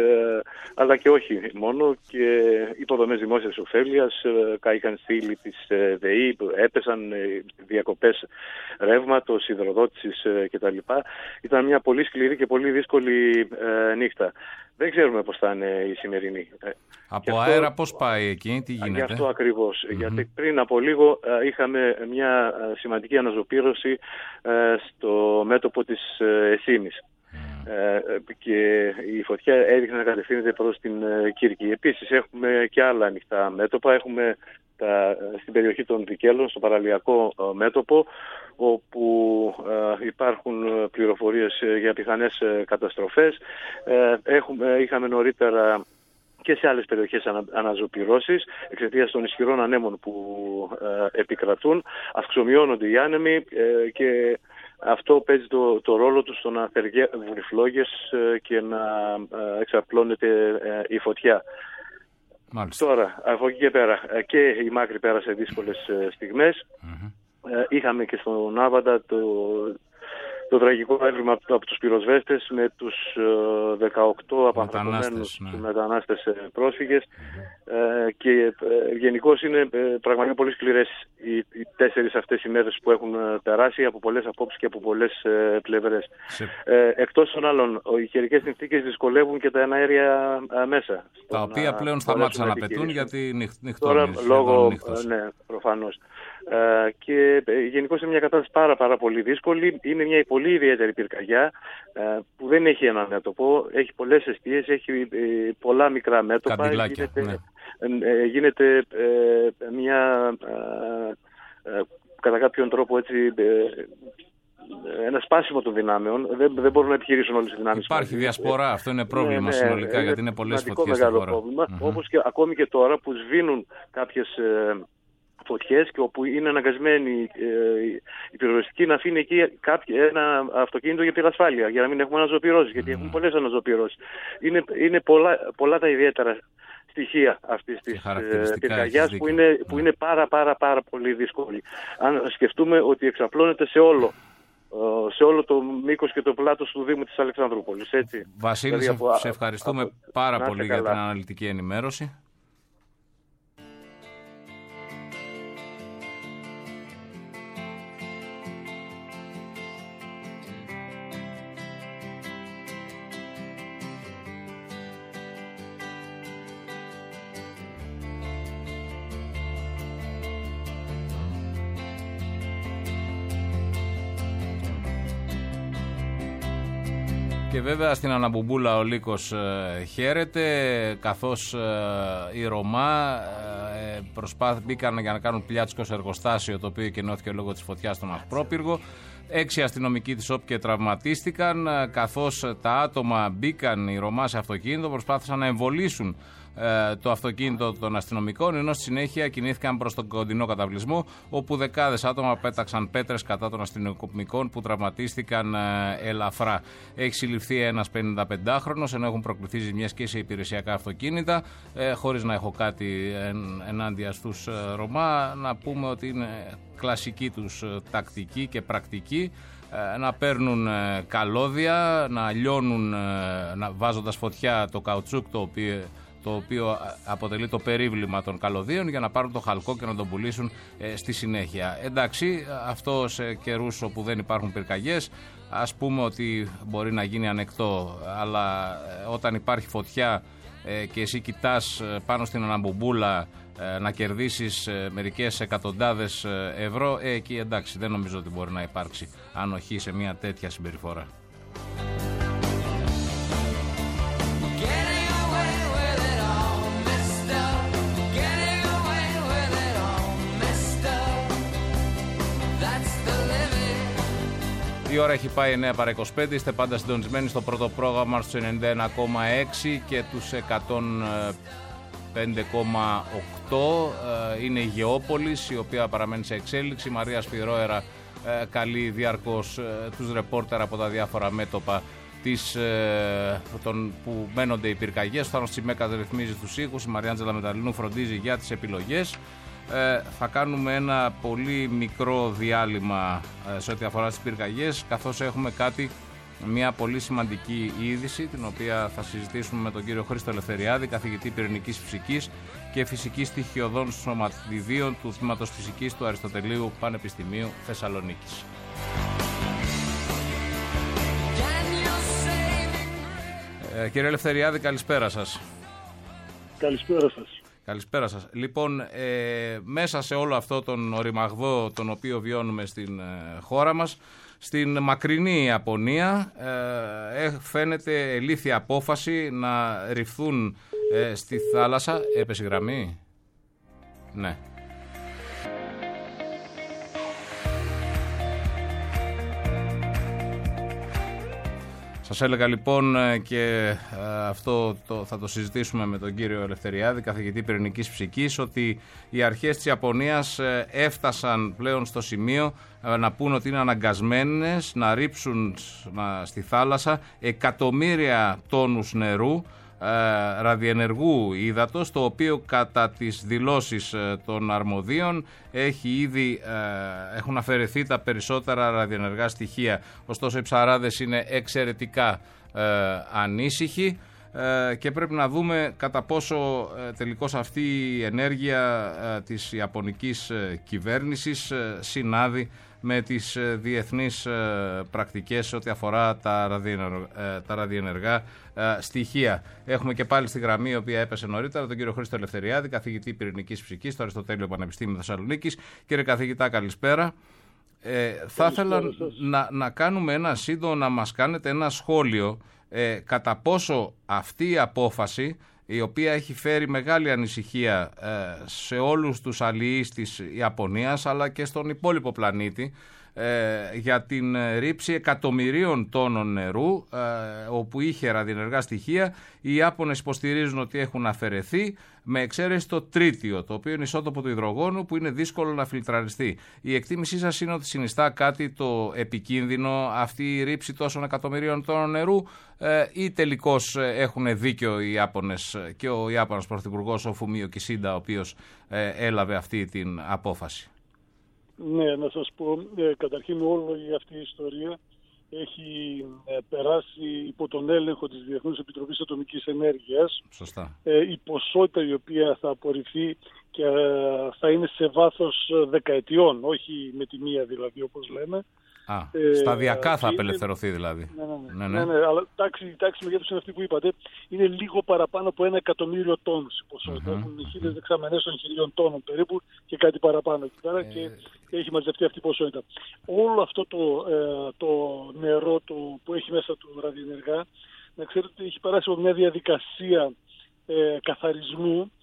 αλλά και όχι μόνο, και υποδομές δημόσιας ωφέλειας, καήκαν στήλοι της ΔΕΗ, έπεσαν διακοπές ρεύματος, υδροδότησης κτλ. Ήταν μια πολύ σκληρή και πολύ δύσκολη νύχτα. Δεν ξέρουμε πώς θα είναι η σημερινή. Από αυτό, αέρα πώς πάει εκεί, τι γίνεται? Γι' αυτό ακριβώς. Mm-hmm. Γιατί πριν από λίγο είχαμε μια σημαντική αναζωπήρωση στο μέτωπο της Εσήμης. Mm. Και η φωτιά έδειχνε να κατευθύνεται προς την Κύρκη. Επίσης έχουμε και άλλα ανοιχτά μέτωπα. Έχουμε τα, στην περιοχή των Δικέλων, στο παραλιακό μέτωπο, όπου ε, υπάρχουν πληροφορίες για πιθανές καταστροφές. Ε, έχουμε, είχαμε νωρίτερα και σε άλλες περιοχές ανα, αναζωπυρώσεις εξαιτίας των ισχυρών ανέμων που ε, επικρατούν. Αυξομειώνονται οι άνεμοι ε, και αυτό παίζει το, το ρόλο του στο να θεργεύουν οι φλόγες ε, και να ε, εξαπλώνεται ε, η φωτιά. Μάλιστα. Τώρα, από εκεί και πέρα, και η Μάκρη πέρασε δύσκολες στιγμές. Mm-hmm. Είχαμε και στον Άβαντα το, το τραγικό έβριμα από, από τους πυροσβέστες με τους δεκαοκτώ απανθρακωμένους ναι. μετανάστες πρόσφυγες. Mm-hmm. Ε, και ε, γενικώς είναι ε, πραγματικά πολύ σκληρές οι, οι τέσσερις αυτές οι μέρες που έχουν περάσει από πολλές απόψεις και από πολλές ε, πλευρές. Σε... Ε, εκτός των άλλων, οι καιρικές συνθήκες δυσκολεύουν και τα εναέρια ε, μέσα. Τα οποία πλέον σταμάτησαν να πετούν γιατί νυχτώνει. Τώρα λόγω, ναι, προφανώς. Ε, και ε, γενικώς είναι μια κατάσταση πάρα, πάρα πολύ δύσκολη. Είναι μια πολύ ιδιαίτερη πυρκαγιά ε, που δεν έχει ένα μέτωπο, έχει πολλές αιστείες, έχει ε, πολλά μικρά μέτωπα. Γίνεται, ναι. ε, γίνεται ε, μια ε, ε, κατά κάποιον τρόπο έτσι ε, ένα σπάσιμο των δυνάμεων. Δεν, δεν μπορούν να επιχειρήσουν όλες τις δυνάμεις. Υπάρχει διασπορά, αυτό είναι πρόβλημα ναι, συνολικά, είναι, γιατί είναι πολλές φωτιές στη χώρα. Πρόβλημα, mm-hmm. Όπως και ακόμη και τώρα που σβήνουν κάποιες ε, φωτιές και όπου είναι αναγκασμένοι ε, οι πυροσβεστικοί να αφήνει εκεί κάποιο, ένα αυτοκίνητο για πυρασφάλεια, για να μην έχουμε αναζωπυρώσεις, γιατί mm. έχουν πολλές αναζωπυρώσεις. Είναι, είναι πολλά, πολλά τα ιδιαίτερα στοιχεία αυτής της πυρκαγιάς που, είναι, που είναι πάρα πάρα πάρα πολύ δύσκολη. Αν σκεφτούμε ότι εξαπλώνεται σε όλο σε όλο το μήκος και το πλάτος του Δήμου της Αλεξανδρούπολης. Έτσι. Βασίλη, δηλαδή, σε, από, σε ευχαριστούμε από, πάρα πολύ για την αναλυτική ενημέρωση. Και βέβαια στην Αναμπουμπούλα ο Λύκος ε, χαίρεται, καθώς ε, οι Ρωμά ε, προσπάθ, μπήκαν για να κάνουν πλιάτσικο σε εργοστάσιο το οποίο κενώθηκε λόγω της φωτιάς στον Ασπρόπυργο. Έξι αστυνομικοί της ΟΠ και τραυματίστηκαν, καθώς τα άτομα μπήκαν οι Ρωμά σε αυτοκίνητο, προσπάθησαν να εμβολήσουν ε, το αυτοκίνητο των αστυνομικών, ενώ στη συνέχεια κινήθηκαν προς τον κοντινό καταβλισμό, όπου δεκάδες άτομα πέταξαν πέτρες κατά των αστυνομικών που τραυματίστηκαν ε, ελαφρά. Έχει συλληφθεί ένας πενηνταπεντάχρονος, ενώ έχουν προκληθεί ζημιές και σε υπηρεσιακά αυτοκίνητα, ε, χωρίς να έχω κάτι εν, ενάντια στους ε, Ρωμά. Να πούμε ότι είναι κλασική τους ε, τακτική και πρακτική, να παίρνουν καλώδια, να λιώνουν να βάζοντας φωτιά το καουτσούκ το οποίο, το οποίο αποτελεί το περίβλημα των καλωδίων, για να πάρουν το χαλκό και να τον πουλήσουν στη συνέχεια. Εντάξει, αυτό σε καιρούς όπου δεν υπάρχουν πυρκαγιές, ας πούμε ότι μπορεί να γίνει ανεκτό, αλλά όταν υπάρχει φωτιά και εσύ κοιτάς πάνω στην αναμπομπούλα να κερδίσεις μερικές εκατοντάδες ευρώ, ε, εκεί εντάξει, δεν νομίζω ότι μπορεί να υπάρξει ανοχή σε μια τέτοια συμπεριφορά. Η ώρα έχει πάει εννέα παρά είκοσι πέντε, είστε πάντα συντονισμένοι στο πρώτο πρόγραμμα στους ενενήντα ένα κόμμα έξι και τους εκατόν πέντε κόμμα οκτώ. Είναι η Γεώπολης, η οποία παραμένει σε εξέλιξη. Η Μαρία Σφυρόερα καλεί διαρκώς τους ρεπόρτερ από τα διάφορα μέτωπα της, των, που μένονται οι πυρκαγιές. Ο Θάνος Τσιμέκας ρυθμίζει τους ήχους, η Μαριάντζελα Μεταλλινού φροντίζει για τις επιλογές. Ε, θα κάνουμε ένα πολύ μικρό διάλειμμα ε, σε ό,τι αφορά τις πυρκαγιές, καθώς έχουμε κάτι, μια πολύ σημαντική είδηση, την οποία θα συζητήσουμε με τον κύριο Χρήστο Ελευθεριάδη, καθηγητή πυρηνικής φυσικής και φυσικής στοιχειωδών σωματιδίων του Τμήματος Φυσικής του Αριστοτελείου Πανεπιστημίου Θεσσαλονίκης. Ε, κύριε Ελευθεριάδη, καλησπέρα σας. Καλησπέρα σας. Καλησπέρα σας. Λοιπόν, ε, μέσα σε όλο αυτό τον οριμαγδό τον οποίο βιώνουμε στην ε, χώρα μας, στην μακρινή Ιαπωνία ε, φαίνεται ελήφθη απόφαση να ρηφθούν ε, στη θάλασσα. Έπεσε η γραμμή. Ναι. Σας έλεγα λοιπόν, και αυτό το, θα το συζητήσουμε με τον κύριο Ελευθεριάδη, καθηγητή πυρηνικής φυσικής, ότι οι αρχές της Ιαπωνίας έφτασαν πλέον στο σημείο να πούν ότι είναι αναγκασμένες να ρίψουν στη θάλασσα εκατομμύρια τόνους νερού, ραδιενεργού ύδατος, το οποίο κατά τις δηλώσεις των αρμοδίων έχει ήδη, έχουν αφαιρεθεί τα περισσότερα ραδιενεργά στοιχεία. Ωστόσο οι ψαράδες είναι εξαιρετικά ανήσυχοι και πρέπει να δούμε κατά πόσο τελικώς αυτή η ενέργεια της ιαπωνικής κυβέρνησης συνάδει με τις διεθνείς πρακτικές ό,τι αφορά τα, ραδιενεργά, τα ραδιενεργά στοιχεία. Έχουμε και πάλι στη γραμμή, η οποία έπεσε νωρίτερα, τον κύριο Χρήστο Ελευθεριάδη, καθηγητή πυρηνικής φυσικής στο Αριστοτέλειο Πανεπιστήμιο Θεσσαλονίκης. Κύριε καθηγητά, καλησπέρα. Ε, θα ήθελα να, να κάνουμε ένα σύντομο, να μας κάνετε ένα σχόλιο ε, κατά πόσο αυτή η απόφαση, η οποία έχει φέρει μεγάλη ανησυχία ε, σε όλους τους αλληλείς της Ιαπωνίας αλλά και στον υπόλοιπο πλανήτη, ε, για την ρήψη εκατομμυρίων τόνων νερού, ε, όπου είχε ραδιενεργά στοιχεία. Οι Ιάπωνες υποστηρίζουν ότι έχουν αφαιρεθεί, με εξαίρεση το τρίτιο, το οποίο είναι ισότοπο του υδρογόνου, που είναι δύσκολο να φιλτραριστεί. Η εκτίμησή σας είναι ότι συνιστά κάτι το επικίνδυνο αυτή η ρήψη τόσων εκατομμυρίων τόνων νερού, ε, ή τελικώς έχουν δίκιο οι Ιάπωνες και ο Ιάπωνας πρωθυπουργός ο Φουμίο Κισίντα, ο οποίος ε, έλαβε αυτή την απόφαση? Ναι, να σας πω, ε, καταρχήν όλη αυτή η ιστορία έχει ε, περάσει υπό τον έλεγχο της Διεθνούς Επιτροπής Ατομικής Ενέργειας. Σωστά. Ε, η ποσότητα η οποία θα απορριφθεί και ε, θα είναι σε βάθος δεκαετιών, όχι με τη μία δηλαδή όπως λέμε. Α, ε, σταδιακά θα είναι, απελευθερωθεί δηλαδή. Ναι, ναι, ναι. ναι, ναι. ναι, ναι αλλά τάξη, η τάξη μεγέθους είναι αυτή που είπατε. Είναι λίγο παραπάνω από ένα εκατομμύριο τόνους η ποσότητα. Mm-hmm. Έχουν χίλιες δεξαμενές των χιλίων τόνων περίπου και κάτι παραπάνω εκεί πέρα, ε... και έχει μαζευτεί αυτή η ποσότητα. Όλο αυτό το, ε, το νερό το, που έχει μέσα του ραδιενεργά, να ξέρετε ότι έχει περάσει από μια διαδικασία ε, καθαρισμού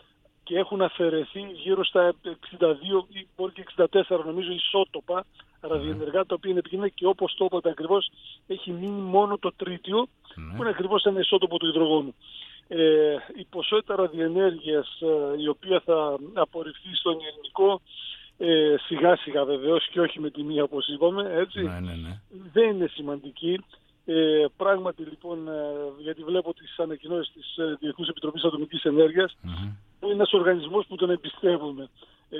και έχουν αφαιρεθεί γύρω στα εξήντα δύο ή μπορεί και εξήντα τέσσερα νομίζω ισότοπα ραδιενεργά, τα οποία είναι επικίνδυνα, και όπως το είπατε ακριβώς έχει μείνει μόνο το τρίτιο, που είναι ακριβώς ένα ισότοπο του υδρογόνου. Ε, η ποσότητα ραδιενέργειας ε, η οποία θα απορριφθεί στον ελληνικό ε, σιγά σιγά βεβαίως και όχι με τη μία όπως είπαμε, έτσι, ναι, ναι, ναι. δεν είναι σημαντική. Ε, πράγματι λοιπόν, ε, γιατί βλέπω τις ανακοινώσεις της ε, Διεθνούς Επιτροπής Ατομικής Ενέργειας, mm-hmm. που είναι ένας οργανισμός που τον εμπιστεύουμε. Ε,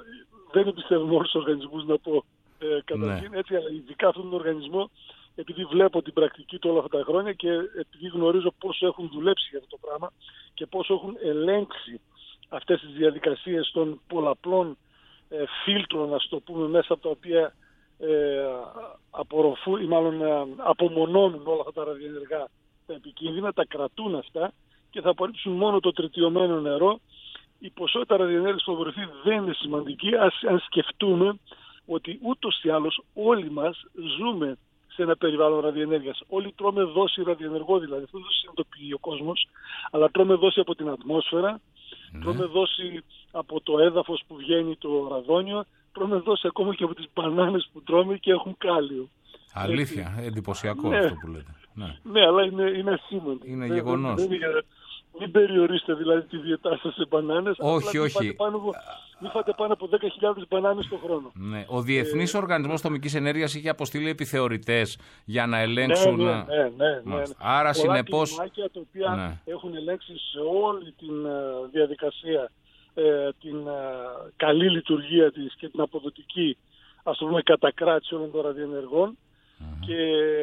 δεν εμπιστεύουμε όλους τους οργανισμούς, να πω ε, καταρχήν, ναι. έτσι, αλλά ειδικά αυτόν τον οργανισμό, επειδή βλέπω την πρακτική του όλα αυτά τα χρόνια και επειδή γνωρίζω πόσο έχουν δουλέψει για αυτό το πράγμα και πόσο έχουν ελέγξει αυτές τις διαδικασίες των πολλαπλών ε, φίλτρων, ας το πούμε, μέσα από τα οποία ε, απορροφούν ή μάλλον ε, απομονώνουν όλα αυτά τα ραδιενεργά τα επικίνδυνα, τα κρατούν αυτά και θα απορρίψουν μόνο το τριτιωμένο νερό. Η ποσότητα ραδιενέργειας που θα απορριφθεί δεν είναι σημαντική, ας, αν σκεφτούμε ότι ούτως ή άλλως όλοι μας ζούμε σε ένα περιβάλλον ραδιενέργειας. Όλοι τρώμε δόση ραδιενεργό, δηλαδή αυτό δεν συνειδητοποιεί ο κόσμος, αλλά τρώμε δόση από την ατμόσφαιρα, ναι. τρώμε δόση από το έδαφος που βγαίνει το ραδόνιο, τρώμε δόση ακόμα και από τις μπανάνες που τρώμε και έχουν κάλιο. Αλήθεια, έτσι. Εντυπωσιακό ναι. αυτό που λέτε. Ναι, ναι αλλά είναι, είναι σήμαντο. Είναι γεγονός. Μην περιορίστε δηλαδή τη διαιτά σας σε μπανάνες. Όχι, όχι. Μην φάτε πάνω, μην φάτε πάνω από δέκα χιλιάδες μπανάνες το χρόνο. Ναι. Ο Διεθνής ε... Οργανισμός Ατομικής Ενέργειας είχε αποστείλει επιθεωρητές για να ελέγξουν. Ναι, ναι, ναι, ναι, ναι. Άρα συνεπώς. Πολλά τα οποία ναι. έχουν ελέγξει σε όλη τη uh, διαδικασία uh, την uh, καλή λειτουργία της και την αποδοτική, ας το πούμε, κατακράτηση όλων των ραδιενεργών. Mm-hmm. Και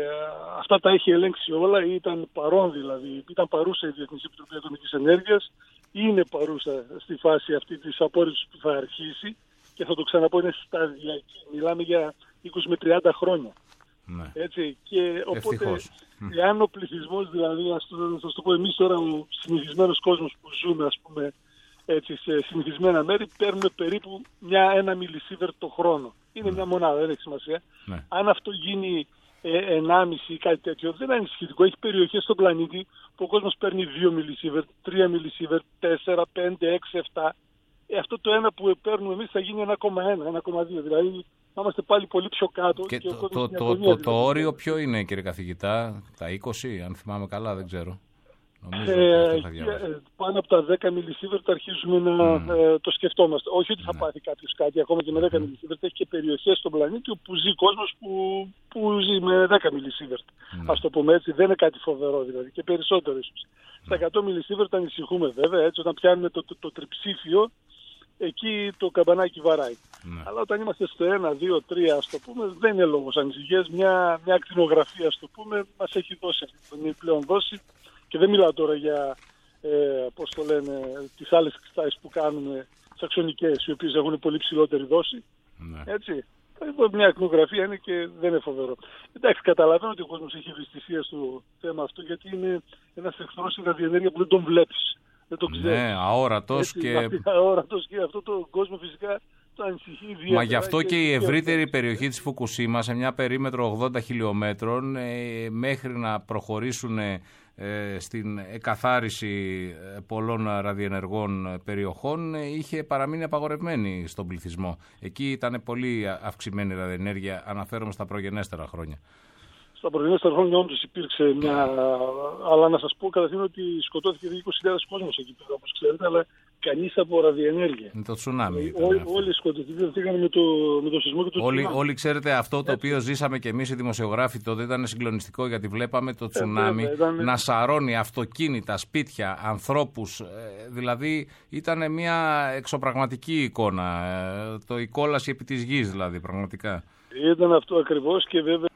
α, αυτά τα έχει ελέγξει όλα, ήταν παρόν δηλαδή, ήταν παρούσα η Διεθνής Επιτροπή Ατομικής Ενέργειας, είναι παρούσα στη φάση αυτή της απόρριψης που θα αρχίσει και θα το ξαναπώ, είναι σταδιακή, μιλάμε για είκοσι με τριάντα χρόνια. Mm-hmm. Έτσι, και οπότε εάν ο πληθυσμός δηλαδή, ας το, ας το πω εμείς τώρα, ο συνηθισμένος κόσμος που ζούμε, ας πούμε, έτσι, σε συνηθισμένα μέρη, παίρνουμε περίπου μια, ένα μιλισίβερ το χρόνο. Είναι ναι. μια μονάδα, δεν έχει σημασία. Ναι. Αν αυτό γίνει ε, ενάμιση ή κάτι τέτοιο, δεν είναι ανησυχητικό. Έχει περιοχές στον πλανήτη που ο κόσμος παίρνει δύο μιλισίβερ, τρία μιλισίβερ, τέσσερα, πέντε, έξι, επτά. Ε, αυτό το ένα που παίρνουμε εμείς θα γίνει ένα κόμμα ένα, ένα κόμμα δύο. Δηλαδή θα είμαστε πάλι πολύ πιο κάτω. Και, και το, το, το, το, το, το όριο ποιο είναι, κύριε καθηγητά, τα είκοσι, αν θυμάμαι καλά, δεν ξέρω. Ε, ε, πάνω από τα δέκα μιλισίβερ αρχίζουμε να mm. ε, το σκεφτόμαστε. Όχι ότι θα mm. πάθει κάποιος κάτι, ακόμα και με δέκα mm. μιλισίβερ. Έχει και περιοχές στον πλανήτη όπου ζει κόσμος που, που ζει με δέκα μιλισίβερ. Mm. Ας το πούμε έτσι, δεν είναι κάτι φοβερό δηλαδή, και περισσότερο ίσως. Mm. Στα εκατό μιλισίβερ τα ανησυχούμε βέβαια, έτσι, όταν πιάνουμε το, το, το τριψήφιο, εκεί το καμπανάκι βαράει. Mm. Αλλά όταν είμαστε στο ένα, δύο, τρία, ας το πούμε, δεν είναι λόγος ανησυχίας. Μια, μια ακτινογραφία, ας το πούμε, μας έχει δώσει αυτή την πλέον δόση. Και δεν μιλάω τώρα για, ε, πώς το λένε, τις άλλες εξετάσεις που κάνουμε, τις αξονικές, οι οποίες έχουν πολύ ψηλότερη δόση. Ναι. Έτσι. Μια ακτινογραφία είναι και δεν είναι φοβερό. Εντάξει, καταλαβαίνω ότι ο κόσμος έχει ευαισθησία στο θέμα αυτό, γιατί είναι ένας εχθρός η ραδιενέργεια που δεν τον βλέπεις. Δεν τον ξέρεις. Ναι, αόρατος και... αόρατος και αυτό το κόσμο φυσικά το ανησυχεί ιδιαίτερα. Μα γι' αυτό και, και η ευρύτερη περιοχή της Φουκουσίμα, σε μια περίμετρο ογδόντα χιλιόμετρων, ε, μέχρι να προχωρήσουν ε, στην εκαθάριση πολλών ραδιενεργών περιοχών, ε, είχε παραμείνει απαγορευμένη στον πληθυσμό. Εκεί ήταν πολύ αυξημένη η ραδιενέργεια, αναφέρομαι στα προγενέστερα χρόνια. Στα προγενέστερα χρόνια όντως υπήρξε μια... Αλλά να σας πω καταρχήν ότι σκοτώθηκε είκοσι χιλιάδες κόσμος εκεί πέρα, όπως ξέρετε, αλλά κανείς από ραδιενέργεια. Με το τσουνάμι. Όλοι οι σκοτωθήκαν με το, με το σεισμό και το όλοι, τσουνάμι. Όλοι ξέρετε αυτό το οποίο ζήσαμε και εμείς οι δημοσιογράφοι τότε ήταν συγκλονιστικό, γιατί βλέπαμε το τσουνάμι ε, ήταν... να σαρώνει αυτοκίνητα, σπίτια, ανθρώπους. Ε, δηλαδή ήταν μια εξωπραγματική εικόνα. Ε, το η κόλαση επί της γης δηλαδή πραγματικά. Ήταν αυτό ακριβώς και βέβαια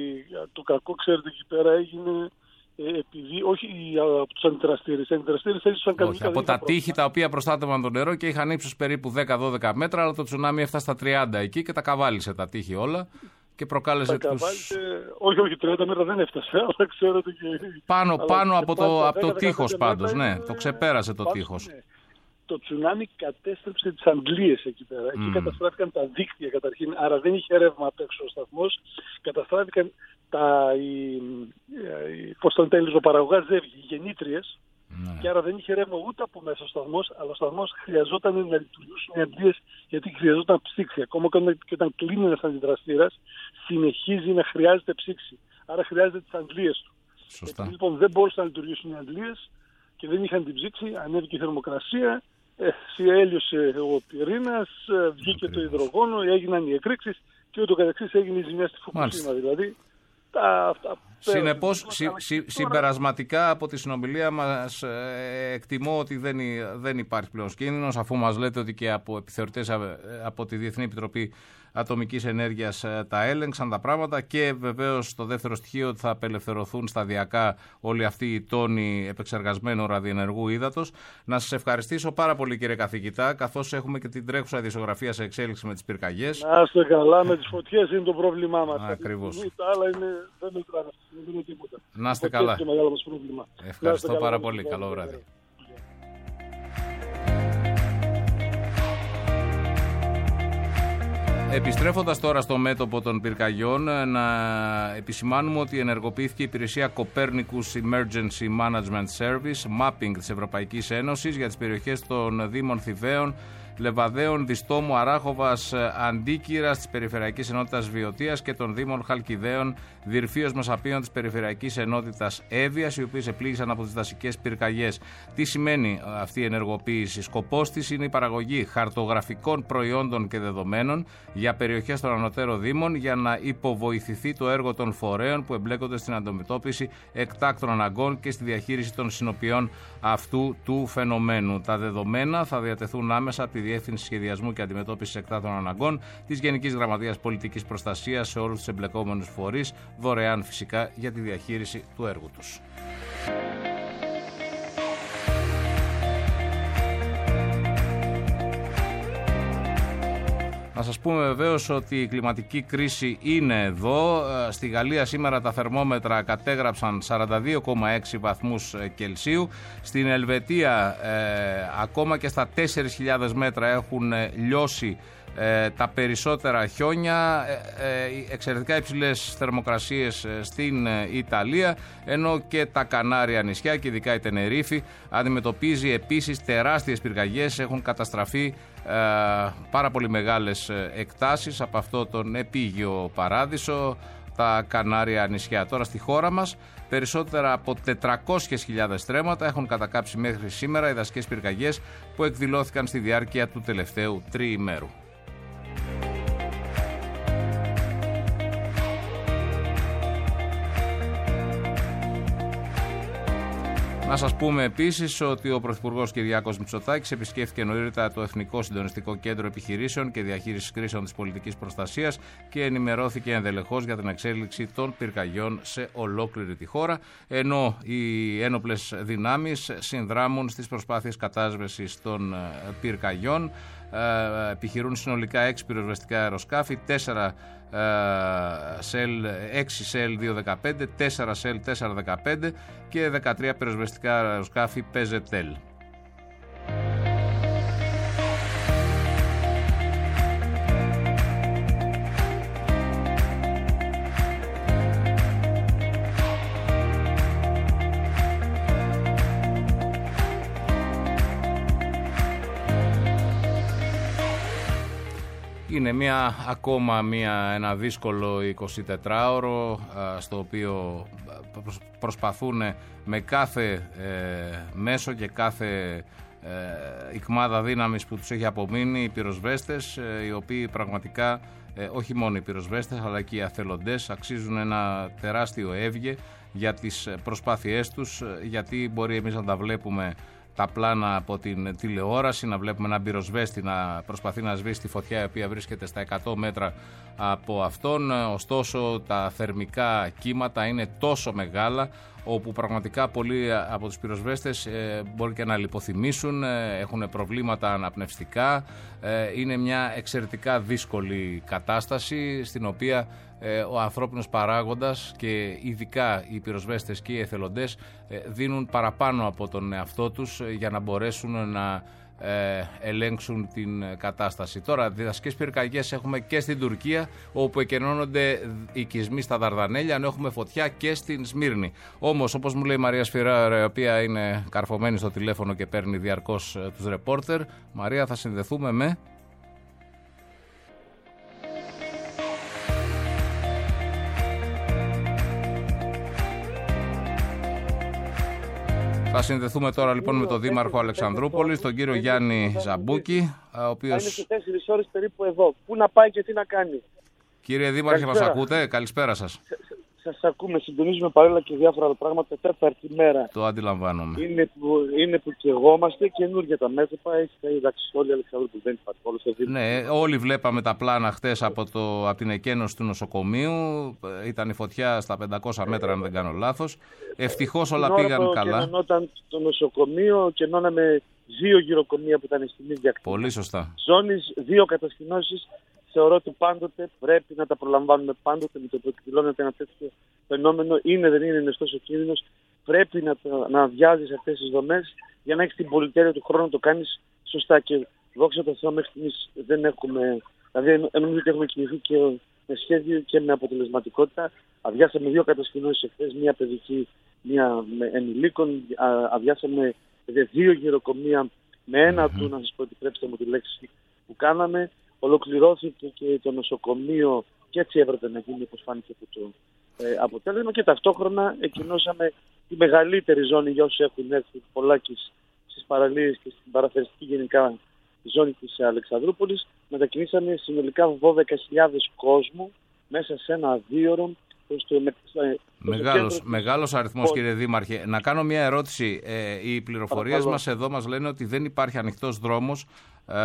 το κακό, ξέρετε, εκεί πέρα έγινε ε, επειδή, όχι από τους αντιδραστήρες. Οι αντιδραστήρες έζησαν κανονικά. Από τα τείχη τα οποία προστάτευαν το νερό και είχαν ύψος περίπου δέκα με δώδεκα μέτρα, αλλά το τσουνάμι έφτασε στα τριάντα εκεί και τα καβάλισε τα τείχη όλα και προκάλεσε τα τους... καβάλισε, όχι, όχι, τριάντα μέτρα δεν έφτασε, αλλά ξέρετε και... Πάνω, αλλά πάνω από το, από το δέκα, τείχος πάντως, ναι, είναι... το ξεπέρασε το τείχος. Ναι. Το τσουνάμι κατέστρεψε τις αντλίες εκεί πέρα. Εκεί mm. καταστράφηκαν τα δίκτυα καταρχήν, άρα δεν είχε ρεύμα απ' έξω ο σταθμός. Καταστράφηκαν τα, οι, οι, πώς τον τέλειζε, ο παραγωγάς ζεύγη, οι γεννήτριες, Ναι. Και άρα δεν είχε ρεύμα ούτε από μέσα ο σταθμός, αλλά ο σταθμός χρειαζόταν να λειτουργήσουν οι αντλίες, γιατί χρειαζόταν ψήξη. Ακόμα και όταν κλείνει ένας αντιδραστήρας, συνεχίζει να χρειάζεται ψήξη. Άρα χρειάζεται τις αντλίες του. Σωστά. Γιατί λοιπόν δεν μπορούσαν να λειτουργήσουν οι αντλίες και δεν είχαν την ψήξη, ανέβηκε η θερμοκρασία, έλειωσε ο πυρήνας, βγήκε το υδρογόνο, έγιναν οι εκρήξεις και ούτω καθεξής, έγινε η ζημιά στη Φουκουσίμα. Δηλαδή, τα, αυτά, συνεπώς, συ, συ, συμπερασματικά από τη συνομιλία μας ε, εκτιμώ ότι δεν, δεν υπάρχει πλέον κίνδυνος, αφού μας λέτε ότι και από επιθεωρητές από τη Διεθνή Επιτροπή Ατομικής Ενέργειας τα έλεγξαν τα πράγματα, και βεβαίως το δεύτερο στοιχείο ότι θα απελευθερωθούν σταδιακά όλοι αυτοί οι τόνοι επεξεργασμένου ραδιενεργού ύδατος. Να σας ευχαριστήσω πάρα πολύ, κύριε καθηγητά, καθώς έχουμε και την τρέχουσα ειδησιογραφία σε εξέλιξη με τις πυρκαγιές. Να είστε καλά, με τις φωτιές είναι το πρόβλημά μας. Ακριβώς. Τα άλλα είναι, δεν μετράνε, δεν είναι τίποτα. Να είστε καλά. Το μεγάλο μας πρόβλημα. Ευχαριστώ πάρα καλά, πολύ. καλά, Καλό καλά. βράδυ. Επιστρέφοντας τώρα στο μέτωπο των πυρκαγιών, να επισημάνουμε ότι ενεργοποιήθηκε η υπηρεσία Copernicus Emergency Management Service, mapping της Ευρωπαϊκής Ένωσης, για τις περιοχές των Δήμων Θηβαίων, Λεβαδαίων, Διστόμου, Αράχοβας, Αντίκυρας της Περιφερειακής Ενότητας Βιωτίας και των Δήμων Χαλκιδαίων, Δυρφίος, Μεσαπίων της Περιφερειακής Ενότητας Εύβοιας, οι οποίες επλήγησαν από τις δασικές πυρκαγιές. Τι σημαίνει αυτή η ενεργοποίηση? Σκοπός της είναι η παραγωγή χαρτογραφικών προϊόντων και δεδομένων για περιοχές των ανωτέρων Δήμων, για να υποβοηθηθεί το έργο των φορέων που εμπλέκονται στην αντιμετώπιση εκτάκτων αναγκών και στη διαχείριση των συνοπιών αυτού του φαινομένου. Τα δεδομένα θα διατεθούν άμεσα από τη Διεύθυνση Σχεδιασμού και Αντιμετώπισης Εκτάκτων Αναγκών της Γενικής Γραμματείας Πολιτικής Προστασίας σε όλους τους εμπλεκόμενους φορείς, δωρεάν φυσικά για τη διαχείριση του έργου τους. Να σας πούμε βεβαίως ότι η κλιματική κρίση είναι εδώ. Στη Γαλλία σήμερα τα θερμόμετρα κατέγραψαν σαράντα δύο κόμμα έξι βαθμούς Κελσίου. Στην Ελβετία ε, ακόμα και στα τέσσερις χιλιάδες μέτρα έχουν λιώσει ε, τα περισσότερα χιόνια. Ε, ε, εξαιρετικά υψηλές θερμοκρασίες στην Ιταλία, ενώ και τα Κανάρια νησιά και ειδικά η Τενερίφη αντιμετωπίζει επίσης τεράστιες πυρκαγιές. Έχουν καταστραφεί Ε, πάρα πολύ μεγάλες εκτάσεις από αυτό τον επίγειο παράδεισο, τα Κανάρια νησιά. Τώρα στη χώρα μας περισσότερα από τετρακόσιες χιλιάδες στρέμματα έχουν κατακάψει μέχρι σήμερα οι δασικές πυρκαγιές που εκδηλώθηκαν στη διάρκεια του τελευταίου τριημέρου. Να σας πούμε επίσης ότι ο Πρωθυπουργός Κυριάκος Μητσοτάκης επισκέφθηκε νωρίτερα το Εθνικό Συντονιστικό Κέντρο Επιχειρήσεων και Διαχείρισης Κρίσεων της Πολιτικής Προστασίας και ενημερώθηκε ενδελεχώς για την εξέλιξη των πυρκαγιών σε ολόκληρη τη χώρα, ενώ οι ένοπλες δυνάμεις συνδράμουν στις προσπάθειες κατάσβεσης των πυρκαγιών. Ε, επιχειρούν συνολικά έξι πυροσβεστικά αεροσκάφη, τέσσερα σελ, έξι σελ δύο δεκαπέντε, τέσσερα σελ τετρακόσια δεκαπέντε και δεκατρία πυροσβεστικά αεροσκάφη πι ζετ ελ. Είναι μια, ακόμα μια, ένα δύσκολο εικοσιτετράωρο στο οποίο προσπαθούν με κάθε ε, μέσο και κάθε ε, ικμάδα δύναμης που τους έχει απομείνει οι πυροσβέστες, ε, οι οποίοι πραγματικά ε, όχι μόνο οι πυροσβέστες αλλά και οι αθελοντές αξίζουν ένα τεράστιο εύγε για τις προσπάθειές τους, γιατί μπορεί εμείς να τα βλέπουμε τα πλάνα από την τηλεόραση, να βλέπουμε έναν πυροσβέστη να προσπαθεί να σβήσει τη φωτιά η οποία βρίσκεται στα εκατό μέτρα από αυτόν. Ωστόσο τα θερμικά κύματα είναι τόσο μεγάλα όπου πραγματικά πολλοί από τους πυροσβέστες ε, μπορεί και να λιποθυμήσουν, ε, έχουν προβλήματα αναπνευστικά. Ε, είναι μια εξαιρετικά δύσκολη κατάσταση στην οποία ε, ο ανθρώπινος παράγοντας και ειδικά οι πυροσβέστες και οι εθελοντές ε, δίνουν παραπάνω από τον εαυτό τους ε, για να μπορέσουν να ε, ελέγξουν την κατάσταση. Τώρα, διδασκές πυρκαγιές έχουμε και στην Τουρκία, όπου εκενώνονται οικισμοί στα Δαρδανέλια, ενώ έχουμε φωτιά και στην Σμύρνη. Όμως, όπως μου λέει η Μαρία Σφυρά, η οποία είναι καρφωμένη στο τηλέφωνο και παίρνει διαρκώς ε, τους ρεπόρτερ, Μαρία, θα συνδεθούμε με... Θα συνδεθούμε τώρα λοιπόν με τον Δήμαρχο Αλεξανδρούπολης, τον κύριο Γιάννη Ζαμπούκη, ο οποίος... Είναι σε τέσσερις ώρες περίπου εδώ. Πού να πάει και τι να κάνει. Κύριε Δήμαρχε, μας ακούτε? Καλησπέρα σας. Σας ακούμε, συντονίζουμε παράλληλα και διάφορα άλλα πράγματα. Τέταρτη μέρα. Το αντιλαμβάνομαι. Είναι που, είναι που και εγώ είμαστε καινούργια τα μέτωπα. Έχει τα εντάξει όλοι οι Αλεξανδρούπολοι, δεν υπάρχει όλο σε δίπλα. Ναι, όλοι βλέπαμε τα πλάνα χτες από, το, από την εκένωση του νοσοκομείου. Ήταν η φωτιά στα πεντακόσια μέτρα, αν δεν κάνω λάθος. Ευτυχώς όλα πήγαν καλά. Όταν το νοσοκομείο κενώναμε δύο γυροκομεία που ήταν στην ίδια κτίρια. Πολύ σωστά. Ζώνης, δύο κατασκηνώσεις. Θεωρώ ότι πάντοτε πρέπει να τα προλαμβάνουμε, πάντοτε με το που εκδηλώνεται ένα τέτοιο φαινόμενο, είναι δεν είναι νεστός ο κίνδυνος, πρέπει να, να αδειάζεις αυτές τις δομές για να έχεις την πολυτέλεια του χρόνου να το κάνεις σωστά. Και δόξα τω Θεώ μέχρι στιγμής δεν έχουμε, δηλαδή νομίζω ότι έχουμε κινηθεί και με σχέδιο και με αποτελεσματικότητα. Αδειάσαμε δύο κατασκηνώσεις εχθές, μία παιδική, μία με ενηλίκων, αδειάσαμε δύο γυροκομεία με ένα mm-hmm. του, να σας πω, επιτρέψτε μου τη λέξη που κάναμε. Ολοκληρώθηκε και το νοσοκομείο και έτσι έπρεπε να γίνει, όπως φάνηκε από το ε, αποτέλεσμα, και ταυτόχρονα εκκοινώσαμε τη μεγαλύτερη ζώνη για όσους έχουν έρθει Πολάκης στις παραλίες και στην παραθεριστική γενικά ζώνη της Αλεξανδρούπολης. Μετακινήσαμε συνολικά δώδεκα χιλιάδες κόσμου μέσα σε ένα αδίωρο. Το, Μεγάλος, μεγάλος αριθμός, κύριε Δήμαρχε. Να κάνω μια ερώτηση. Ε, οι πληροφορίες μας εδώ μας λένε ότι δεν υπάρχει ανοιχτός δρόμος ε,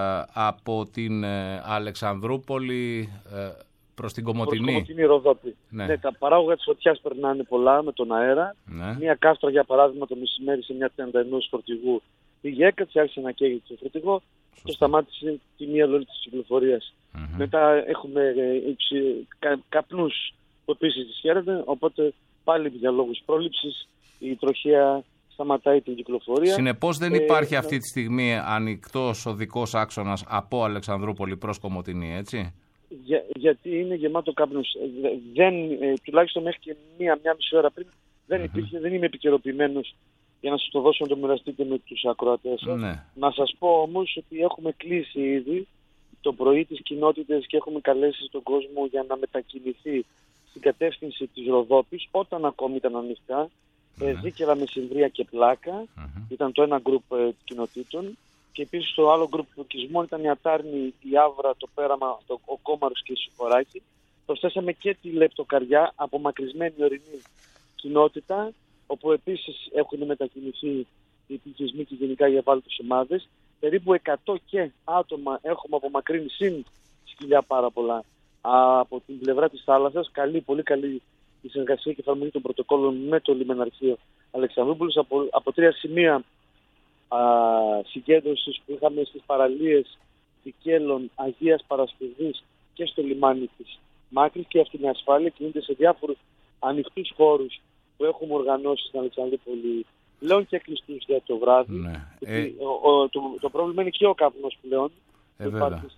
από την ε, Αλεξανδρούπολη ε, προς την Κομοτηνή. Προς Κομοτηνή Ροδόπη. Ναι. Ναι, τα παράγωγα της φωτιάς περνάνε πολλά με τον αέρα. Ναι. Μια κάστρα, για παράδειγμα, το μεσημέρι σε μια τέντα ενός φορτηγού πήγε, έκατσε, άρχισε να καίγεται το φορτηγό και σταμάτησε τη μία λωρή της κυκλοφορίας. Mm-hmm. Μετά έχουμε ε, υψη, κα, καπνούς που επίσης δυσχέρεται, οπότε πάλι για λόγους πρόληψης η τροχέα σταματάει την κυκλοφορία. Συνεπώς δεν υπάρχει ε, αυτή τη στιγμή ανοιχτός οδικός άξονας από Αλεξανδρούπολη προς Κομοτηνή, έτσι? Για, γιατί είναι γεμάτο καπνούς. Δεν, ε, τουλάχιστον μέχρι και μία, μία μισή ώρα πριν δεν υπήρχε, mm-hmm. δεν είμαι επικαιροποιημένος για να σας το δώσω να το μοιραστείτε με τους ακροατές. Ναι. Να σας πω όμως ότι έχουμε κλείσει ήδη το πρωί τις κοινότητες και έχουμε καλέσει τον κόσμο για να μετακινηθεί στην κατεύθυνση της Ροδόπης, όταν ακόμη ήταν ανοιχτά, mm-hmm. ε, Ζήκελα, Μεσημβρία και Πλάκα, mm-hmm. ήταν το ένα γκρουπ ε, κοινοτήτων, και επίσης το άλλο γκρουπ οικισμών ήταν η Ατάρνη, η Άβρα, το Πέραμα, το, ο Κόμαρος και η Σιχωράκη. Προσθέσαμε και τη Λεπτοκαριά, απομακρυσμένη ορεινή κοινότητα, όπου επίσης έχουν μετακινηθεί οι πληθυσμοί και γενικά οι ευάλωτες ομάδες. Περίπου εκατό και άτομα έχουμε απομακρύνει, συν σκυλιά πάρα πολλά, από την πλευρά της θάλασσας. Καλή, πολύ καλή η συνεργασία και εφαρμογή των πρωτοκόλων με το Λιμεναρχείο Αλεξανδρούπολης. Από, από τρία σημεία α, συγκέντρωσης που είχαμε στις παραλίες Δικέλων, Αγίας Παρασκευής και στο λιμάνι της Μάκρης, και αυτή την ασφάλεια κινείται σε διάφορους ανοιχτούς χώρους που έχουμε οργανώσει στην Αλεξανδρούπολη, πλέον και κλειστούς για το βράδυ. Ναι. Ε... Ο, ο, το, το πρόβλημα είναι και ο καπνός πλέον. Ε,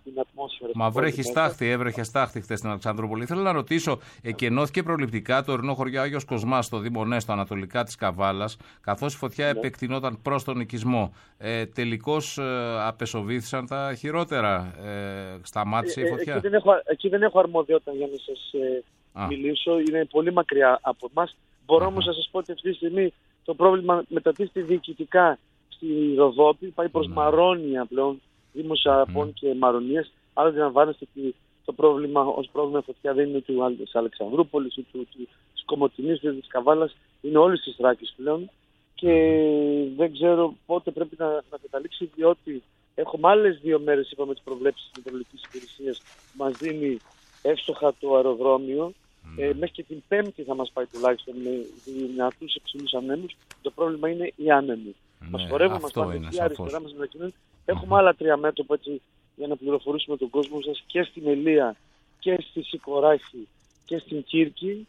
Μα βρέχει στάχτη, έβρεχε στάχτη χθες στην Αλεξανδρούπολη. Θέλω να ρωτήσω, εκενώθηκε προληπτικά το ορεινό χωριό Άγιος Κοσμάς στο Δήμο Νέστο, ανατολικά της Καβάλας, καθώς η φωτιά ναι. επεκτηνόταν προς τον οικισμό. Ε, τελικώς ε, απεσοβήθησαν τα χειρότερα, ε, σταμάτησε ε, η φωτιά. Ε, εκεί, δεν έχω, εκεί δεν έχω αρμοδιότητα για να σας ε, μιλήσω, είναι πολύ μακριά από εμάς. Μπορώ όμως να σας πω ότι αυτή τη στιγμή το πρόβλημα μετατίθεται διοικητικά στη Ροδόπη, πάει προς mm. Μαρόνια πλέον, Δήμος Απών mm. και Μαρονίας. Άρα αντιλαμβάνεστε ότι το πρόβλημα ως πρόβλημα φωτιά δεν είναι του της Αλεξανδρούπολης ή του, του, της Κομοτηνής, της Καβάλας, είναι όλης της Θράκης πλέον, και δεν ξέρω πότε πρέπει να, να καταλήξει, διότι έχουμε άλλες δύο μέρες, είπαμε, τις προβλέψεις της Μετεωρολογικής Υπηρεσίας που μας δίνει εύστοχα το αεροδρόμιο. Mm. Ε, μέχρι και την Πέμπτη θα μας πάει τουλάχιστον με δυνατούς υψηλούς ανέμους. Το πρόβλημα είναι οι άνεμοι. Ναι, μας χορεύουν, μας πάνε και αριστερά, μας μετακινούν. Έχουμε mm-hmm. άλλα τρία μέτωπα έτσι για να πληροφορήσουμε τον κόσμο σας, και στην Ελία και στη Σικοράχη και στην Κύρκη.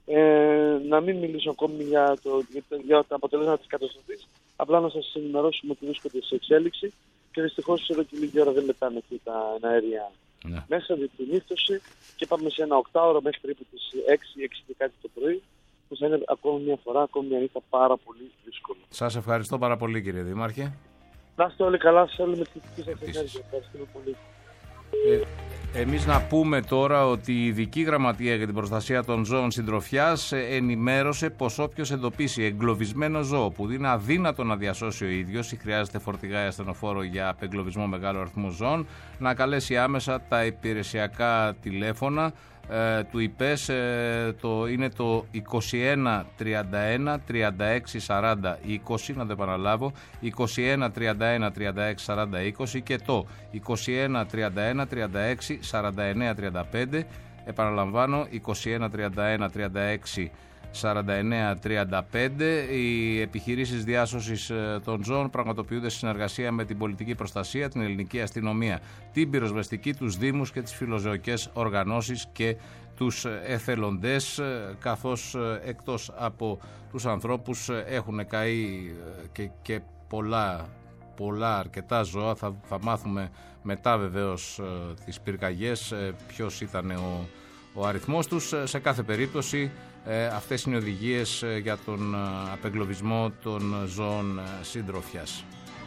Ε, να μην μιλήσω ακόμη για, το, για, το, για τα αποτελέσματα της καταστροφής, απλά να σας ενημερώσουμε ότι βρίσκονται σε εξέλιξη. και δυστυχώς εδώ και λίγη ώρα δεν μετάνε εκεί τα αέρια ναι. μέσα, διότι την ύφτωση και πάμε σε ένα οκτάωρο μέχρι περίπου τις έξι, έξι και κάτι το πρωί, που θα είναι ακόμη μια φορά, ακόμη μια νύχτα πάρα πολύ δύσκολη. Σας ευχαριστώ πάρα πολύ, κύριε Δήμαρχε. Να είστε όλοι καλά, σε όλοι με τις δικές σας ενέργειες. Ευχαριστούμε πολύ. Ε, εμείς να πούμε τώρα ότι η Ειδική Γραμματεία για την Προστασία των Ζώων Συντροφιάς ενημέρωσε πως όποιος εντοπίσει εγκλωβισμένο ζώο που είναι αδύνατο να διασώσει ο ίδιος ή χρειάζεται φορτηγά ή ασθενοφόρο για απεγκλωβισμό μεγάλου αριθμού ζώων, να καλέσει άμεσα τα υπηρεσιακά τηλέφωνα ε, του ΙΠΕΣ. ε, το, είναι το είκοσι ένα τριάντα ένα τριάντα έξι σαράντα είκοσι, να το επαναλάβω, είκοσι ένα τριάντα ένα τριάντα έξι σαράντα είκοσι και το είκοσι ένα τριάντα ένα τριάντα έξι σαράντα εννέα τριάντα πέντε, επαναλαμβάνω είκοσι ένα τριάντα ένα τριάντα έξι σαράντα εννέα τριάντα πέντε. Οι επιχειρήσεις διάσωσης των ζώων πραγματοποιούνται σε συνεργασία με την πολιτική προστασία, την ελληνική αστυνομία, την πυροσβεστική, τους δήμους και τις φιλοζωικές οργανώσεις και τους εθελοντές, καθώς εκτός από τους ανθρώπους έχουν καεί και, και πολλά, πολλά αρκετά ζώα. Θα, θα μάθουμε μετά βεβαίως τις πυρκαγιές ποιος ήταν ο, ο αριθμός τους. Σε κάθε περίπτωση Ε, αυτές είναι οι οδηγίες ε, για τον ε, απεγκλωβισμό των ζώων ε, συντροφιάς.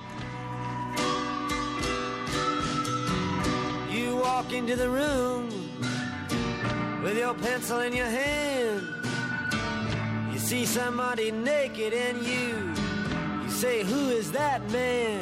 You walk into the room with your pencil in your hand. You see somebody naked and you you say, who is that man?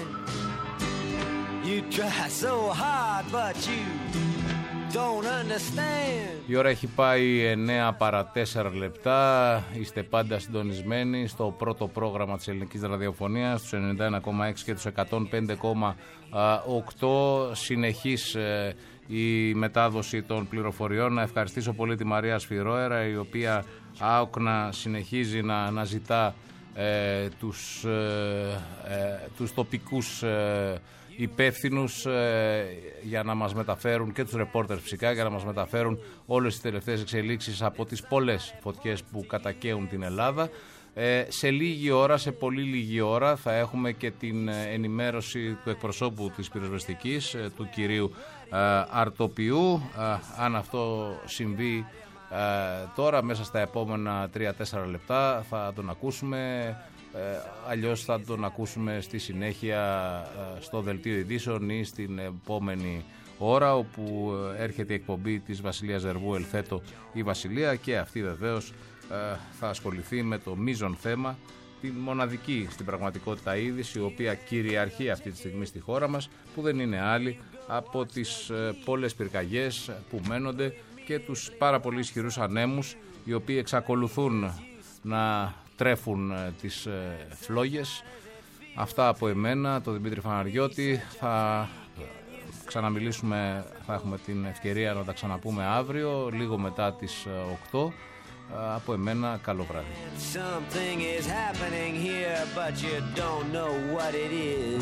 You try so hard but you don't understand. Η ώρα έχει πάει εννέα παρά τέσσερα λεπτά. Είστε πάντα συντονισμένοι στο πρώτο πρόγραμμα της ελληνικής ραδιοφωνίας, στους ενενήντα ένα κόμμα έξι και τους εκατόν πέντε κόμμα οκτώ. Συνεχής ε, η μετάδοση των πληροφοριών. Να ευχαριστήσω πολύ τη Μαρία Σφυρόερα, η οποία άοκνα συνεχίζει να αναζητά ε, τους, ε, ε, τους τοπικούς ε, υπεύθυνους ε, για να μας μεταφέρουν, και τους ρεπόρτερ φυσικά, για να μας μεταφέρουν όλες τις τελευταίες εξελίξεις από τις πολλές φωτιές που κατακαίουν την Ελλάδα. Ε, σε λίγη ώρα, σε πολύ λίγη ώρα, θα έχουμε και την ενημέρωση του εκπροσώπου της πυροσβεστικής, ε, του κυρίου ε, Αρτοπιού. Ε, αν αυτό συμβεί ε, τώρα, μέσα στα επόμενα τρία τέσσερα λεπτά, θα τον ακούσουμε. Ε, αλλιώς θα τον ακούσουμε στη συνέχεια ε, στο Δελτίο Ειδήσεων ή στην επόμενη ώρα, όπου έρχεται η εκπομπή της Βασιλείας Ζερβού, Ελθέτω η Βασιλεία, και αυτή βεβαίως ε, θα ασχοληθεί με το μείζον θέμα, την μοναδική στην πραγματικότητα είδηση η οποία κυριαρχεί αυτή τη στιγμή στη χώρα μας, που δεν είναι άλλη από τις ε, πολλές πυρκαγιές που μένονται και τους πάρα πολύ ισχυρούς ανέμους, οι οποίοι εξακολουθούν να τρέφουν ε, τις ε, φλόγες. Αυτά από εμένα, τον Δημήτρη Φαναριώτη. Θα ξαναμιλήσουμε, θα έχουμε την ευκαιρία να τα ξαναπούμε αύριο, λίγο μετά τις οκτώ. Από εμένα, καλό βράδυ. Something is happening here, but you don't know what it is.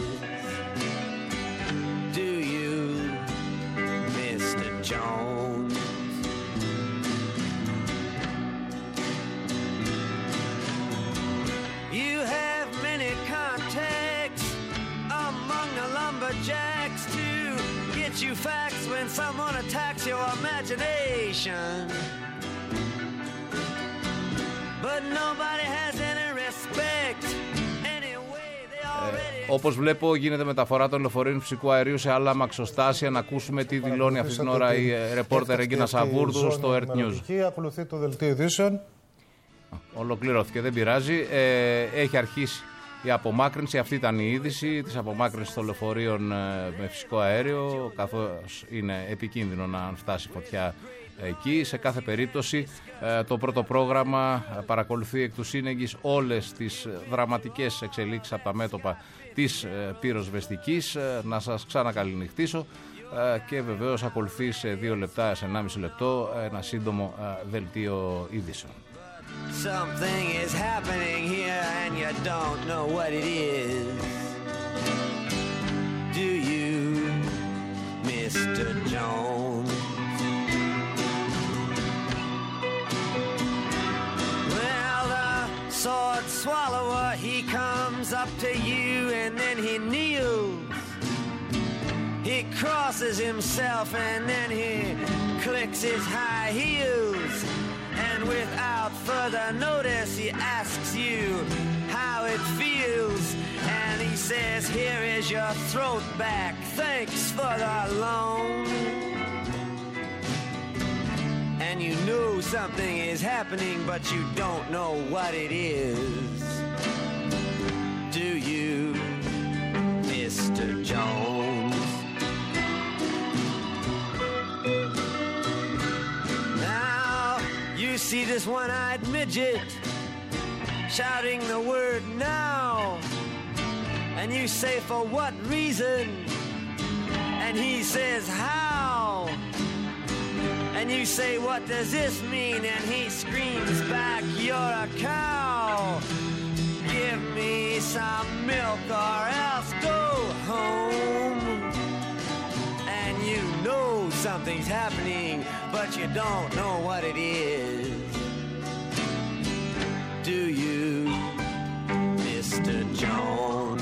Do you, Mister Jones? You have many contacts among the lumberjacks to get you facts when someone attacks your imagination. But nobody has any respect. Anyway, they already... Ε, όπως βλέπω, γίνεται μεταφορά των λεωφορείων φυσικού αερίου σε άλλα μαξοστάσια. Να ακούσουμε τι δηλώνει αυτή την ώρα η ρεπόρτερ Ρεγκίνα Σαβούρδου στο Earth News. Ακολουθεί το δελτίο ειδήσεων. Ολοκληρώθηκε, δεν πειράζει. Ε, έχει αρχίσει η απομάκρυνση. Αυτή ήταν η είδηση της απομάκρυνσης των λεωφορείων με φυσικό αέριο, καθώς είναι επικίνδυνο να φτάσει φωτιά εκεί. Σε κάθε περίπτωση, το πρώτο πρόγραμμα παρακολουθεί εκ του σύνεγγυς όλες τις δραματικές εξελίξεις από τα μέτωπα της πυροσβεστικής. Να σας ξανακαληνυχτήσω και βεβαίως ακολουθεί σε δύο λεπτά, σε ενάμιση λεπτό, ένα σύντομο δελτίο είδησεων. Something is happening here and you don't know what it is. Do you, Mister Jones? Well, the sword swallower, he comes up to you and then he kneels He crosses himself and then he clicks his high heels. And without further notice he asks you how it feels. And he says, here is your throat back, thanks for the loan. And you know something is happening, but you don't know what it is. Do you, Mister Jones? Now you see this one-eyed midget shouting the word now. And you say, for what reason? And he says, how? And you say, what does this mean? And he screams back, you're a cow. Give me some milk or else go home. And you know something's happening, but you don't know what it is. Do you, Mister Jones?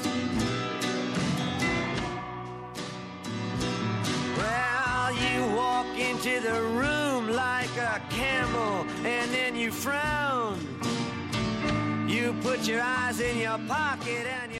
Well, you walk into the room like a camel and then you frown. You put your eyes in your pocket and you